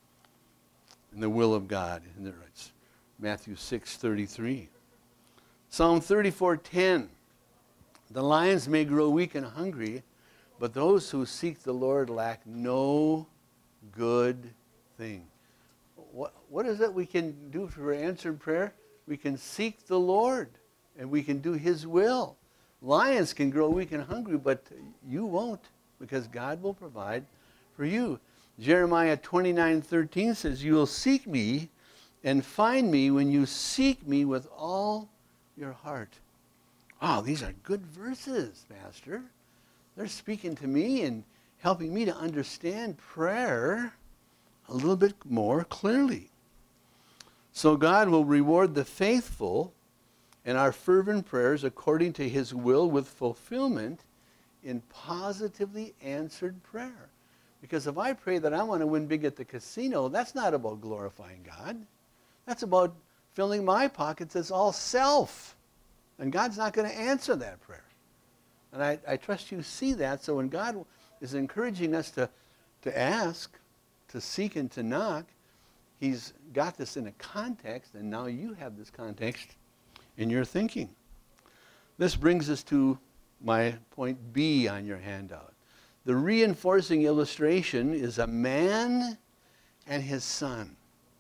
and the will of God. And it's Matthew 6:33. Psalm 34:10. The lions may grow weak and hungry, but those who seek the Lord lack no good thing. What is it we can do for answered prayer? We can seek the Lord, and we can do his will. Lions can grow weak and hungry, but you won't, because God will provide for you. Jeremiah 29:13 says, you will seek me and find me when you seek me with all your heart. Oh, these are good verses, Pastor. They're speaking to me and helping me to understand prayer a little bit more clearly. So God will reward the faithful and our fervent prayers according to his will with fulfillment in positively answered prayer. Because if I pray that I want to win big at the casino, that's not about glorifying God. That's about filling my pockets as all self. And God's not going to answer that prayer. And I trust you see that. So when God is encouraging us to ask, to seek, and to knock, he's got this in a context, and now you have this context in your thinking. This brings us to my point B on your handout. The reinforcing illustration is a man and his son.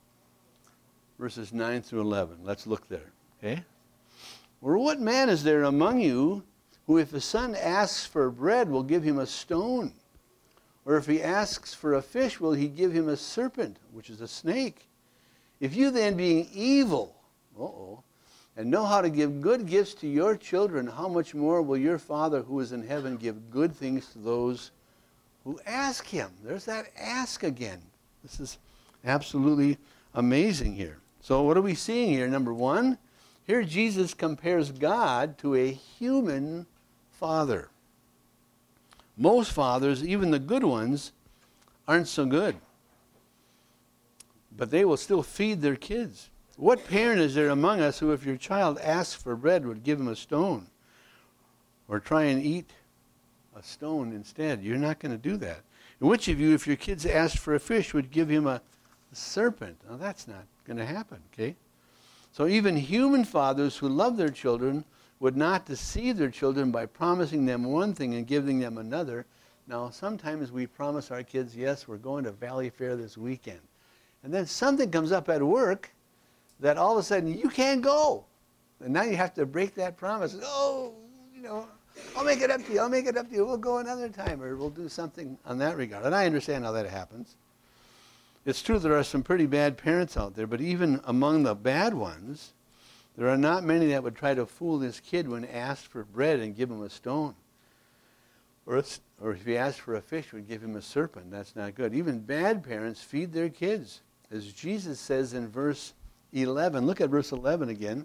Verses 9 through 11. Let's look there. Okay? Or what man is there among you who, if his son asks for bread, will give him a stone? Or if he asks for a fish, will he give him a serpent, which is a snake? If you then, being evil, and know how to give good gifts to your children, how much more will your Father who is in heaven give good things to those who ask him? There's that ask again. This is absolutely amazing here. So what are we seeing here? Number one, here Jesus compares God to a human father. Most fathers, even the good ones, aren't so good. But they will still feed their kids. What parent is there among us who, if your child asks for bread, would give him a stone? Or try and eat a stone instead? You're not going to do that. And which of you, if your kids asked for a fish, would give him a serpent? Now, that's not going to happen, okay? So even human fathers who love their children would not deceive their children by promising them one thing and giving them another. Now, sometimes we promise our kids, yes, we're going to Valley Fair this weekend. And then something comes up at work that all of a sudden you can't go. And now you have to break that promise. Oh, I'll make it up to you. We'll go another time, or we'll do something on that regard. And I understand how that happens. It's true there are some pretty bad parents out there, but even among the bad ones, there are not many that would try to fool this kid when asked for bread and give him a stone. Or if he asked for a fish, would give him a serpent. That's not good. Even bad parents feed their kids. As Jesus says in verse 11, look at verse 11 again.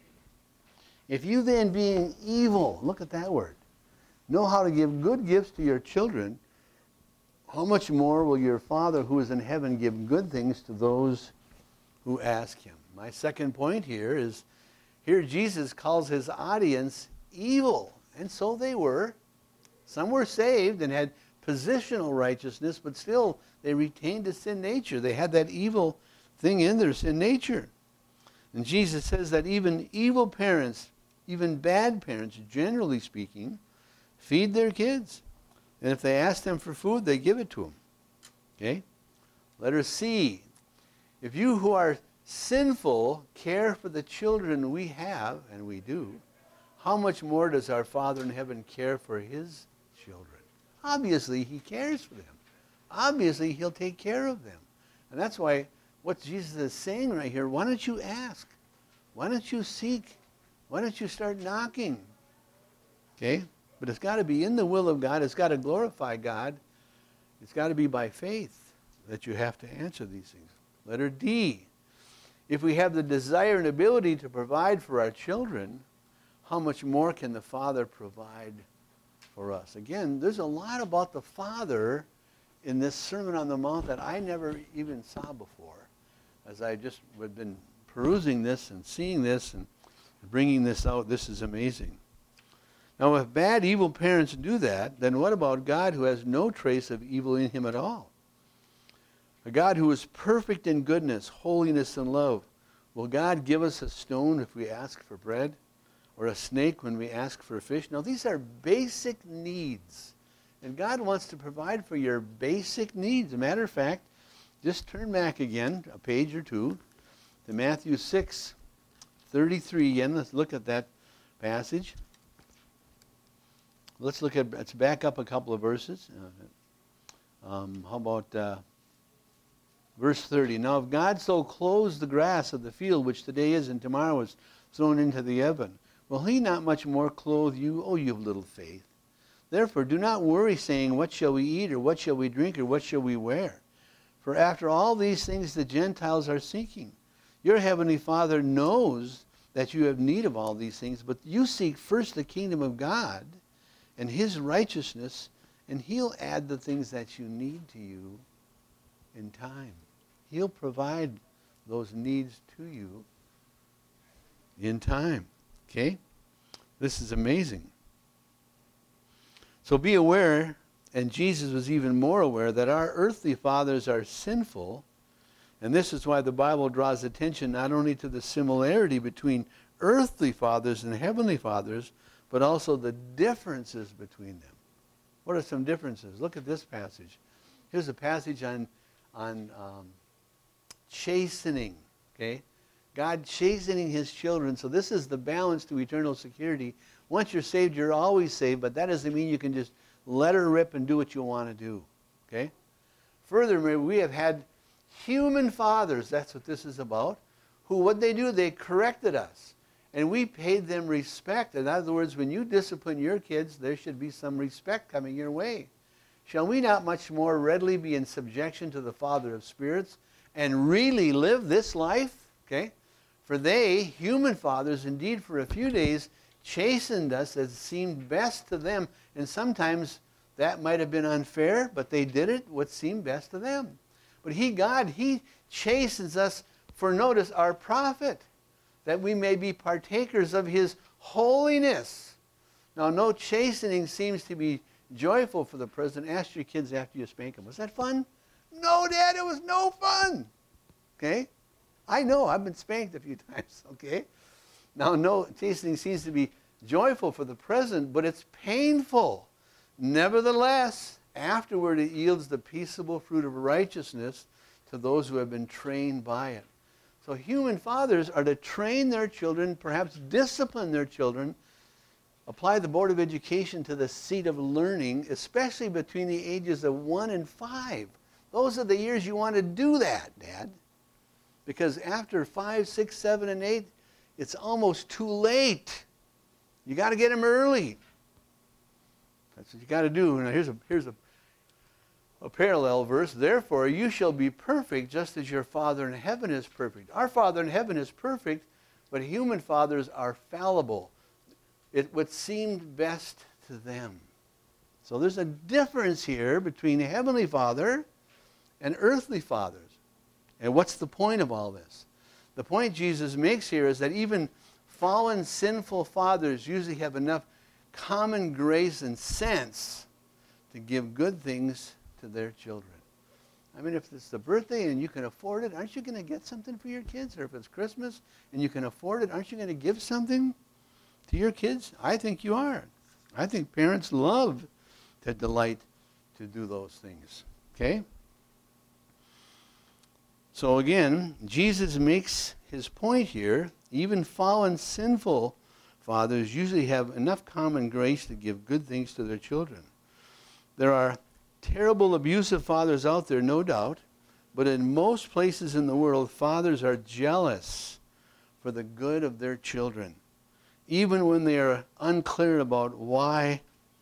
If you then, being evil, look at that word, know how to give good gifts to your children, how much more will your Father who is in heaven give good things to those who ask him? My second point here is, here Jesus calls his audience evil. And so they were. Some were saved and had positional righteousness, but still they retained a sin nature. They had that evil thing in their sin nature. And Jesus says that even evil parents, even bad parents, generally speaking, feed their kids. And if they ask them for food, they give it to them. Okay? Letter C. If you who are sinful care for the children we have, and we do, how much more does our Father in heaven care for his children? Obviously, he cares for them. Obviously, he'll take care of them. And that's why what Jesus is saying right here, why don't you ask? Why don't you seek? Why don't you start knocking? Okay? But it's got to be in the will of God. It's got to glorify God. It's got to be by faith that you have to answer these things. Letter D. If we have the desire and ability to provide for our children, how much more can the Father provide for us? Again, there's a lot about the Father in this Sermon on the Mount that I never even saw before. As I just have been perusing this and seeing this and bringing this out, this is amazing. Now, if bad, evil parents do that, then what about God who has no trace of evil in him at all? A God who is perfect in goodness, holiness, and love. Will God give us a stone if we ask for bread? Or a snake when we ask for a fish? Now, these are basic needs. And God wants to provide for your basic needs. As a matter of fact, just turn back again, a page or two, to Matthew 6:33 again. Let's look at that passage. Let's back up a couple of verses. How about verse 30? Now, if God so clothes the grass of the field, which today is and tomorrow is thrown into the oven, will he not much more clothe you, O you of little faith? Therefore, do not worry, saying, what shall we eat, or what shall we drink, or what shall we wear? For after all these things the Gentiles are seeking. Your heavenly Father knows that you have need of all these things, but you seek first the kingdom of God and his righteousness, and he'll add the things that you need to you in time. He'll provide those needs to you in time. Okay? This is amazing. So be aware, and Jesus was even more aware, that our earthly fathers are sinful, and this is why the Bible draws attention not only to the similarity between earthly fathers and heavenly fathers, but also the differences between them. What are some differences? Look at this passage. Here's a passage on chastening. Okay? God chastening his children. So this is the balance to eternal security. Once you're saved, you're always saved, but that doesn't mean you can just let her rip and do what you want to do. Okay? Furthermore, we have had human fathers, that's what this is about, who, what they do, they corrected us. And we paid them respect. In other words, when you discipline your kids, there should be some respect coming your way. Shall we not much more readily be in subjection to the Father of spirits and really live this life? Okay? For they, human fathers, indeed for a few days, chastened us as seemed best to them. And sometimes that might have been unfair, but they did it what seemed best to them. But God, he chastens us for, notice, our profit, that we may be partakers of his holiness. Now, no chastening seems to be joyful for the president. Ask your kids after you spank them. Was that fun? No, Dad, it was no fun. Okay? I know, I've been spanked a few times. Okay? Now, no chastening seems to be joyful for the present, but it's painful. Nevertheless, afterward it yields the peaceable fruit of righteousness to those who have been trained by it. So human fathers are to train their children, perhaps discipline their children, apply the Board of Education to the seat of learning, especially between the ages of 1 and 5. Those are the years you want to do that, Dad. Because after 5, 6, 7, and 8, it's almost too late. You got to get them early. That's what you got to do. Now here's a parallel verse. Therefore, you shall be perfect just as your Father in heaven is perfect. Our Father in heaven is perfect, but human fathers are fallible. What seemed best to them. So there's a difference here between a heavenly Father and earthly fathers. And what's the point of all this? The point Jesus makes here is that even fallen, sinful fathers usually have enough common grace and sense to give good things to their children. I mean, if it's the birthday and you can afford it, aren't you going to get something for your kids? Or if it's Christmas and you can afford it, aren't you going to give something to your kids? I think you are. I think parents love to delight to do those things. Okay? So again, Jesus makes his point here. Even fallen, sinful fathers usually have enough common grace to give good things to their children. There are terrible, abusive fathers out there, no doubt, but in most places in the world, fathers are jealous for the good of their children. Even when they are unclear about why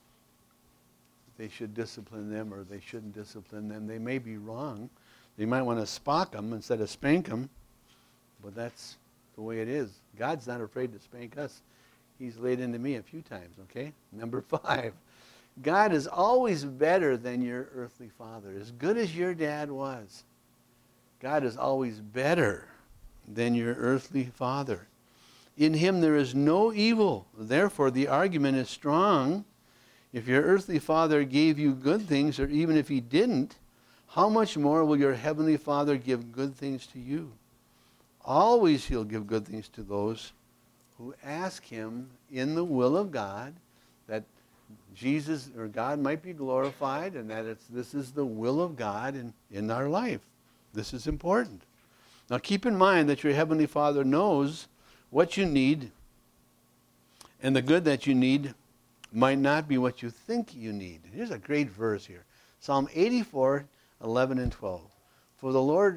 they should discipline them or they shouldn't discipline them, they may be wrong. They might want to spock them instead of spank them, but that's the way it is. God's not afraid to spank us. He's laid into me a few times, okay? Number 5. God is always better than your earthly father. As good as your dad was, God is always better than your earthly father. In him there is no evil. Therefore, the argument is strong. If your earthly father gave you good things, or even if he didn't, how much more will your heavenly Father give good things to you? Always he'll give good things to those who ask him in the will of God, that Jesus or God might be glorified, and that this is the will of God in our life. This is important. Now keep in mind that your heavenly Father knows what you need, and the good that you need might not be what you think you need. Here's a great verse here. Psalm 84, 11 and 12. For the Lord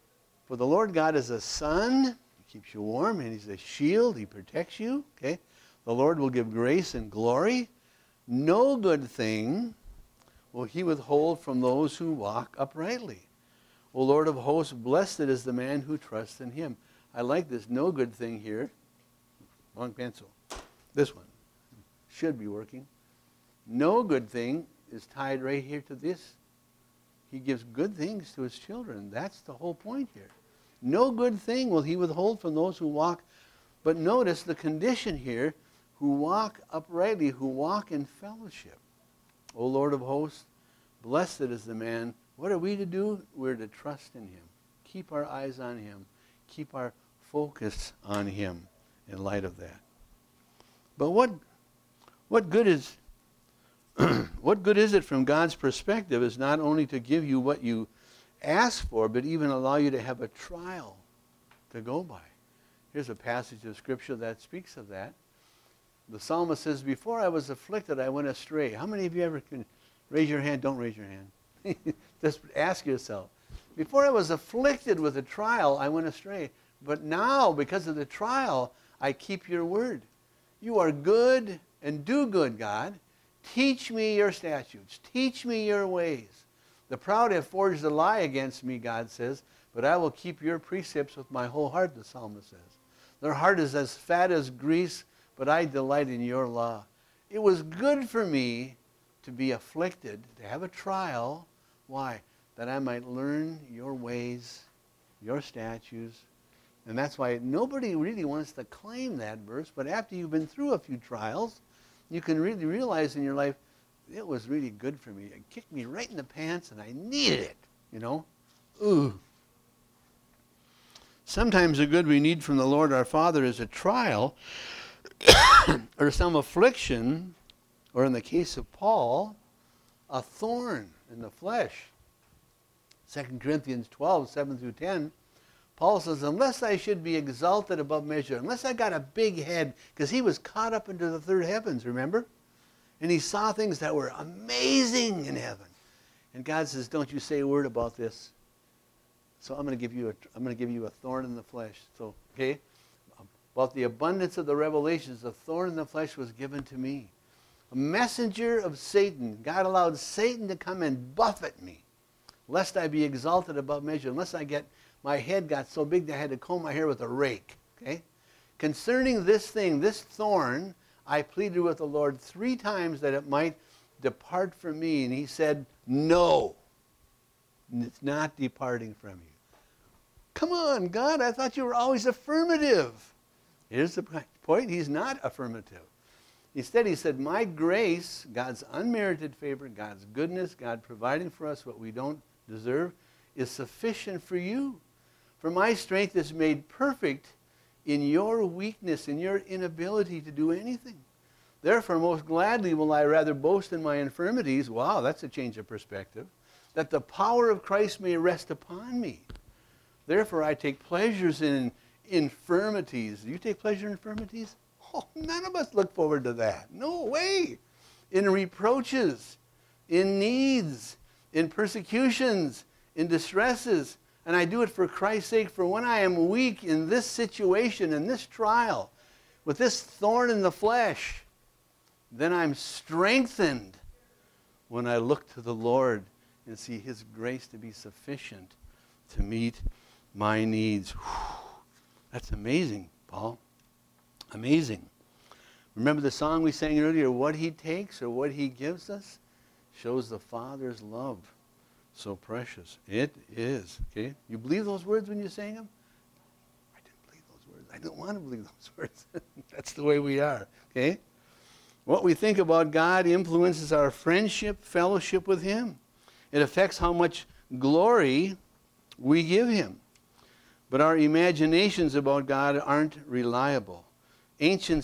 God is a sun. He keeps you warm, and he's a shield. He protects you. Okay? The Lord will give grace and glory. No good thing will he withhold from those who walk uprightly. O Lord of hosts, blessed is the man who trusts in him. I like this no good thing here. Wrong pencil. This one should be working. No good thing is tied right here to this. He gives good things to his children. That's the whole point here. No good thing will he withhold from those who walk. But notice the condition here, who walk uprightly, who walk in fellowship. O Lord of hosts, blessed is the man. What are we to do? We're to trust in him. Keep our eyes on him. Keep our focus on him in light of that. But what good is what good is it from God's perspective is not only to give you what you ask for, but even allow you to have a trial to go by. Here's a passage of Scripture that speaks of that. The psalmist says, before I was afflicted, I went astray. How many of you ever can raise your hand? Don't raise your hand. Just ask yourself. Before I was afflicted with a trial, I went astray. But now, because of the trial, I keep your word. You are good and do good, God. Teach me your statutes. Teach me your ways. The proud have forged a lie against me, God says, but I will keep your precepts with my whole heart, the psalmist says. Their heart is as fat as grease, but I delight in your law. It was good for me to be afflicted, to have a trial. Why? That I might learn your ways, your statutes. And that's why nobody really wants to claim that verse, but after you've been through a few trials, you can really realize in your life, it was really good for me. It kicked me right in the pants, and I needed it, you know. Ooh. Sometimes the good we need from the Lord our Father is a trial or some affliction, or in the case of Paul, a thorn in the flesh. 2 Corinthians 12, 7 through 10, Paul says, unless I should be exalted above measure, unless I got a big head, because he was caught up into the third heavens, remember? And he saw things that were amazing in heaven. And God says, don't you say a word about this. So I'm going to give you a thorn in the flesh. So, okay, about the abundance of the revelations, the thorn in the flesh was given to me. a messenger of Satan. God allowed Satan to come and buffet me, lest I be exalted above measure, unless my head got so big that I had to comb my hair with a rake. Okay? Concerning this thing, this thorn, I pleaded with the Lord 3 times that it might depart from me. And he said, no, it's not departing from you. Come on, God, I thought you were always affirmative. Here's the point. He's not affirmative. Instead, he said, my grace, God's unmerited favor, God's goodness, God providing for us what we don't deserve, is sufficient for you. For my strength is made perfect in your weakness, in your inability to do anything. Therefore, most gladly will I rather boast in my infirmities. Wow, that's a change of perspective. That the power of Christ may rest upon me. Therefore, I take pleasures in infirmities. Do you take pleasure in infirmities? Oh, none of us look forward to that. No way. In reproaches, in needs, in persecutions, in distresses. And I do it for Christ's sake. For when I am weak in this situation, in this trial, with this thorn in the flesh, then I'm strengthened when I look to the Lord and see his grace to be sufficient to meet my needs. Whew. That's amazing, Paul. Amazing. Remember the song we sang earlier, what he takes or what he gives us shows the Father's love. So precious. It is. Okay? You believe those words when you sang them? I didn't believe those words. I don't want to believe those words. That's the way we are. Okay? What we think about God influences our friendship, fellowship with him. It affects how much glory we give him. But our imaginations about God aren't reliable. Ancient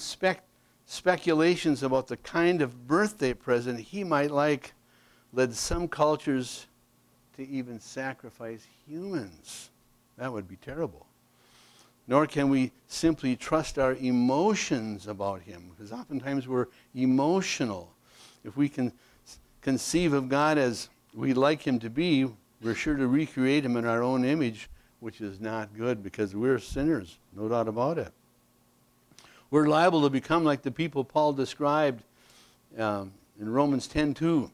speculations about the kind of birthday present he might like led some cultures to even sacrifice humans. That would be terrible. Nor can we simply trust our emotions about him, because oftentimes we're emotional. If we can conceive of God as we'd like him to be, we're sure to recreate him in our own image, which is not good because we're sinners, no doubt about it. We're liable to become like the people Paul described in Romans 10:2.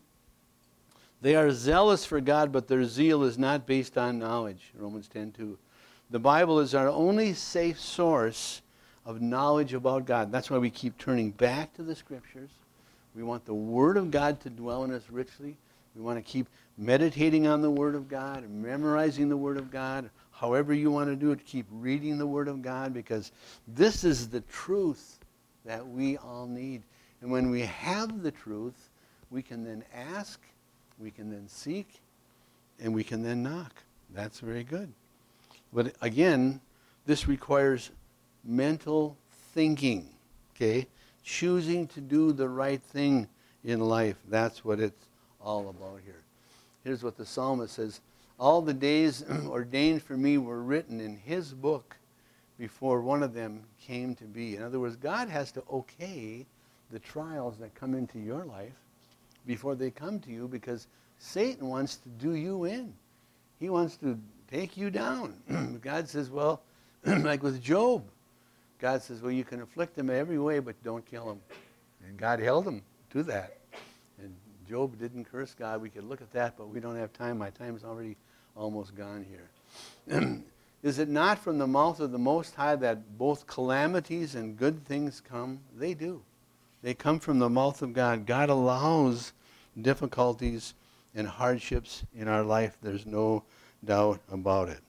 They are zealous for God, but their zeal is not based on knowledge, Romans 10:2. The Bible is our only safe source of knowledge about God. That's why we keep turning back to the Scriptures. We want the Word of God to dwell in us richly. We want to keep meditating on the Word of God, memorizing the Word of God. However you want to do it, keep reading the Word of God, because this is the truth that we all need. And when we have the truth, we can then ask, we can then seek, and we can then knock. That's very good. But again, this requires mental thinking, okay? Choosing to do the right thing in life. That's what it's all about here. Here's what the psalmist says. All the days ordained for me were written in his book before one of them came to be. In other words, God has to okay the trials that come into your life before they come to you, because Satan wants to do you in. He wants to take you down. God says, well, like with Job, God says, well, you can afflict him every way, but don't kill him. And God held him to that. And Job didn't curse God. We could look at that, but we don't have time. My time is already almost gone here. Is it not from the mouth of the Most High that both calamities and good things come? They do. They come from the mouth of God. God allows difficulties and hardships in our life. There's no doubt about it.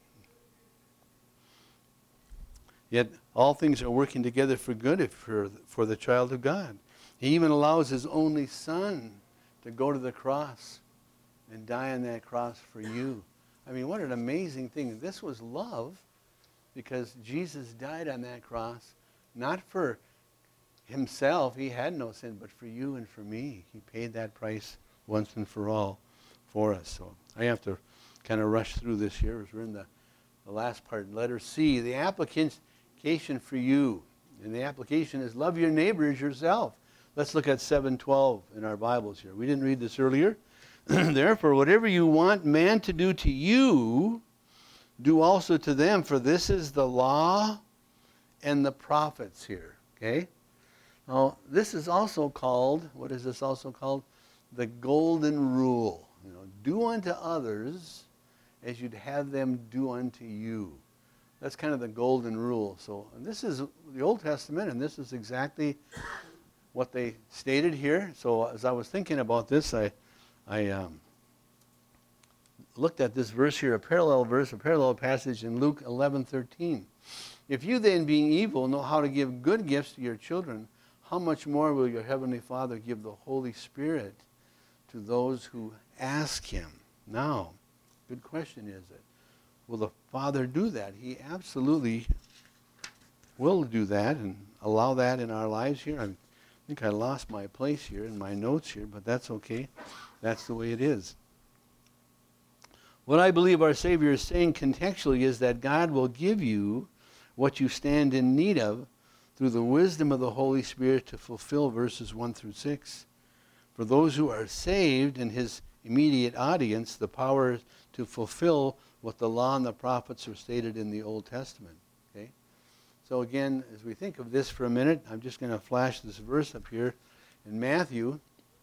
Yet all things are working together for good for the child of God. He even allows his only son to go to the cross and die on that cross for you. I mean, what an amazing thing. This was love, because Jesus died on that cross, not for himself. He had no sin, but for you and for me. He paid that price once and for all for us. So I have to kind of rush through this here as we're in the last part, letter C. The application for you, and the application is love your neighbor as yourself. Let's look at 7:12 in our Bibles here. We didn't read this earlier. Therefore, whatever you want man to do to you, do also to them, for this is the law and the prophets here. Okay? Now, this is also called, what is this also called? The golden rule. Do unto others as you'd have them do unto you. That's kind of the golden rule. So this is the Old Testament, and this is exactly what they stated here. So as I was thinking about this, I looked at this verse here, a parallel passage in Luke 11:13. If you then, being evil, know how to give good gifts to your children, how much more will your heavenly Father give the Holy Spirit to those who ask him? Now, good question is it. Will the Father do that? He absolutely will do that and allow that in our lives here. I think I lost my place here in my notes here, but that's okay. That's the way it is. What I believe our Savior is saying contextually is that God will give you what you stand in need of through the wisdom of the Holy Spirit to fulfill verses 1 through 6. For those who are saved in his immediate audience, the power to fulfill what the law and the prophets are stated in the Old Testament. Okay? So again, as we think of this for a minute, I'm just going to flash this verse up here in Matthew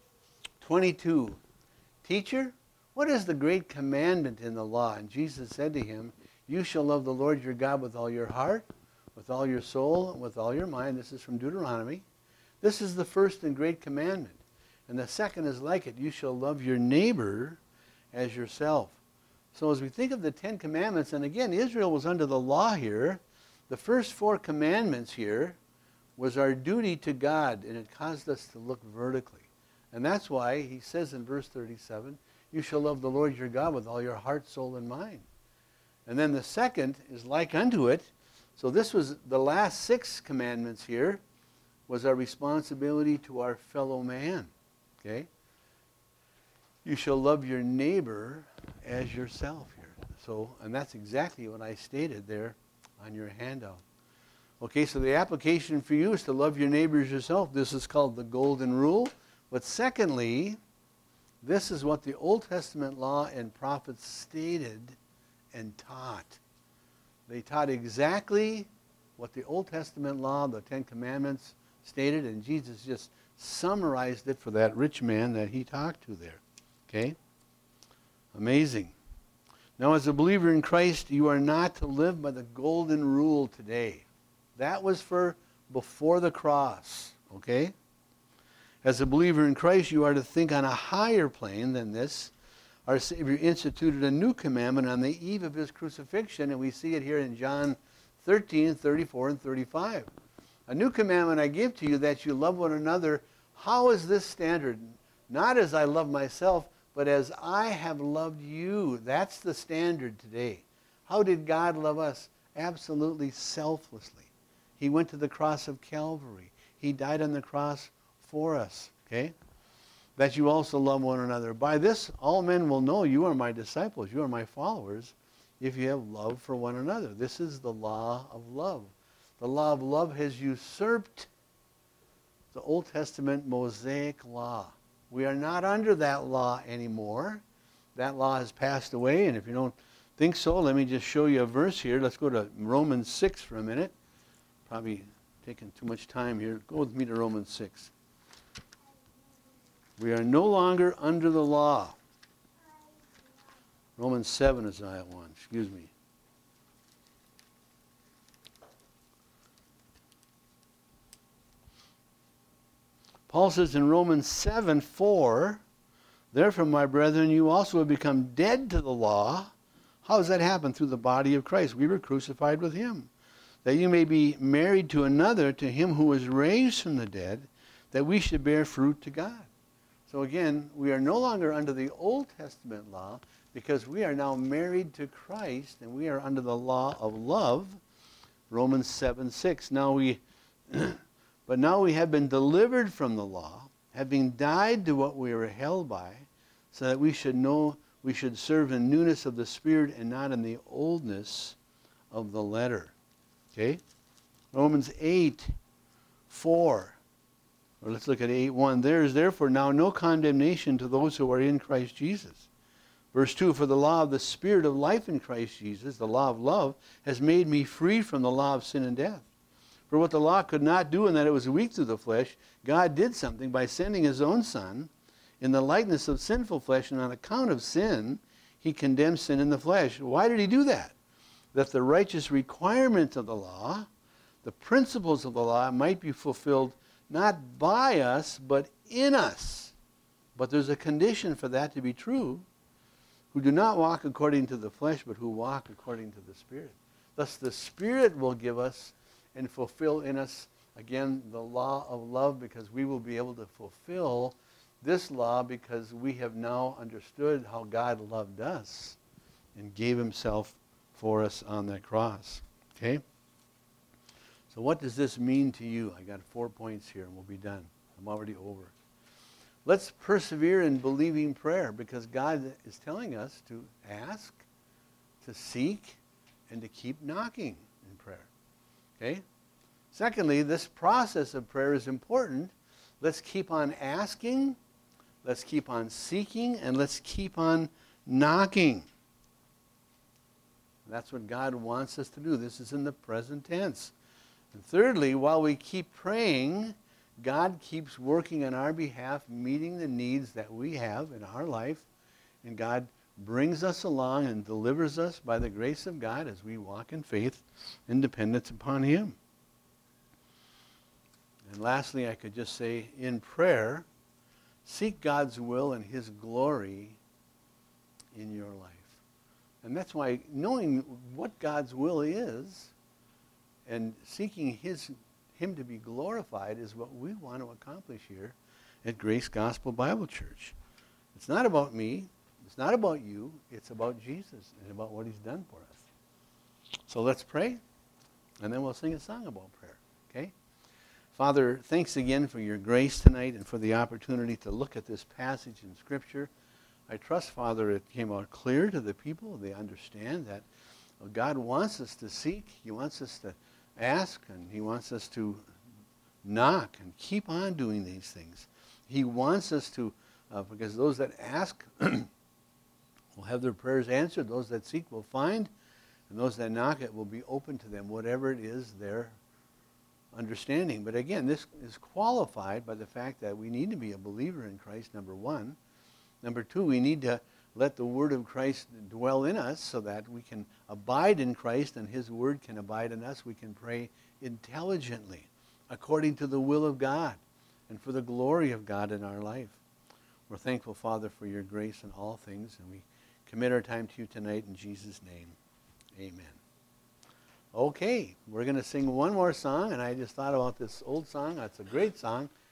22. Teacher, what is the great commandment in the law? And Jesus said to him, you shall love the Lord your God with all your heart, with all your soul, and with all your mind. This is from Deuteronomy. This is the first and great commandment. And the second is like it. You shall love your neighbor as yourself. So as we think of the 10 commandments, and again, Israel was under the law here. The first 4 commandments here was our duty to God, and it caused us to look vertically. And that's why he says in verse 37, you shall love the Lord your God with all your heart, soul, and mind. And then the second is like unto it. So this was the last 6 commandments here, was our responsibility to our fellow man. Okay? You shall love your neighbor as yourself here. So, and that's exactly what I stated there on your handout. Okay, so the application for you is to love your neighbor as yourself. This is called the golden rule. But secondly, this is what the Old Testament law and prophets stated and taught. They taught exactly what the Old Testament law, the 10 commandments, stated, and Jesus just summarized it for that rich man that he talked to there. Okay? Amazing. Now, as a believer in Christ, you are not to live by the golden rule today. That was for before the cross. Okay? As a believer in Christ, you are to think on a higher plane than this. Our Savior instituted a new commandment on the eve of his crucifixion, and we see it here in John 13, 34, and 35. A new commandment I give to you, that you love one another. How is this standard? Not as I love myself, but as I have loved you. That's the standard today. How did God love us? Absolutely selflessly. He went to the cross of Calvary. He died on the cross for us. Okay? That you also love one another. By this, all men will know you are my disciples, you are my followers, if you have love for one another. This is the law of love. The law of love has usurped the Old Testament Mosaic law. We are not under that law anymore. That law has passed away, and if you don't think so, let me just show you a verse here. Let's go to Romans 6 for a minute. Probably taking too much time here. Go with me to Romans 6. We are no longer under the law. Romans 7 is that one, excuse me. Paul says in Romans 7:4, therefore, my brethren, you also have become dead to the law. How does that happen? Through the body of Christ. We were crucified with him. That you may be married to another, to him who was raised from the dead, that we should bear fruit to God. So again, we are no longer under the Old Testament law, because we are now married to Christ, and we are under the law of love. Romans 7:6. But now we have been delivered from the law, having died to what we were held by, so that we should serve in newness of the Spirit and not in the oldness of the letter. Okay? Romans 8:4. Or let's look at 8:1. There is therefore now no condemnation to those who are in Christ Jesus. Verse 2, for the law of the Spirit of life in Christ Jesus, the law of love, has made me free from the law of sin and death. For what the law could not do in that it was weak through the flesh, God did something by sending his own Son in the likeness of sinful flesh, and on account of sin, he condemned sin in the flesh. Why did he do that? That the righteous requirements of the law, the principles of the law, might be fulfilled not by us, but in us. But there's a condition for that to be true. Who do not walk according to the flesh, but who walk according to the Spirit. Thus the Spirit will give us and fulfill in us, again, the law of love, because we will be able to fulfill this law because we have now understood how God loved us and gave himself for us on that cross. Okay? So what does this mean to you? I got 4 points here and we'll be done. I'm already over. Let's persevere in believing prayer, because God is telling us to ask, to seek, and to keep knocking in prayer. Okay? Secondly, this process of prayer is important. Let's keep on asking, let's keep on seeking, and let's keep on knocking. That's what God wants us to do. This is in the present tense. And thirdly, while we keep praying, God keeps working on our behalf, meeting the needs that we have in our life. And God brings us along and delivers us by the grace of God as we walk in faith and dependence upon him. And lastly, I could just say, in prayer, seek God's will and his glory in your life. And that's why knowing what God's will is and seeking him to be glorified is what we want to accomplish here at Grace Gospel Bible Church. It's not about me. It's not about you. It's about Jesus and about what he's done for us. So let's pray, and then we'll sing a song about prayer. Okay? Father, thanks again for your grace tonight and for the opportunity to look at this passage in Scripture. I trust, Father, it came out clear to the people. They understand that God wants us to seek. He wants us to ask, and he wants us to knock and keep on doing these things. He wants us to, because those that ask will have their prayers answered. Those that seek will find, and those that knock, it will be open to them, whatever it is their understanding. But again, this is qualified by the fact that we need to be a believer in Christ, number one. Number two, we need to let the Word of Christ dwell in us so that we can abide in Christ and his Word can abide in us. We can pray intelligently according to the will of God and for the glory of God in our life. We're thankful, Father, for your grace in all things, and we commit our time to you tonight in Jesus' name. Amen. Okay, we're going to sing one more song, and I just thought about this old song. It's a great song.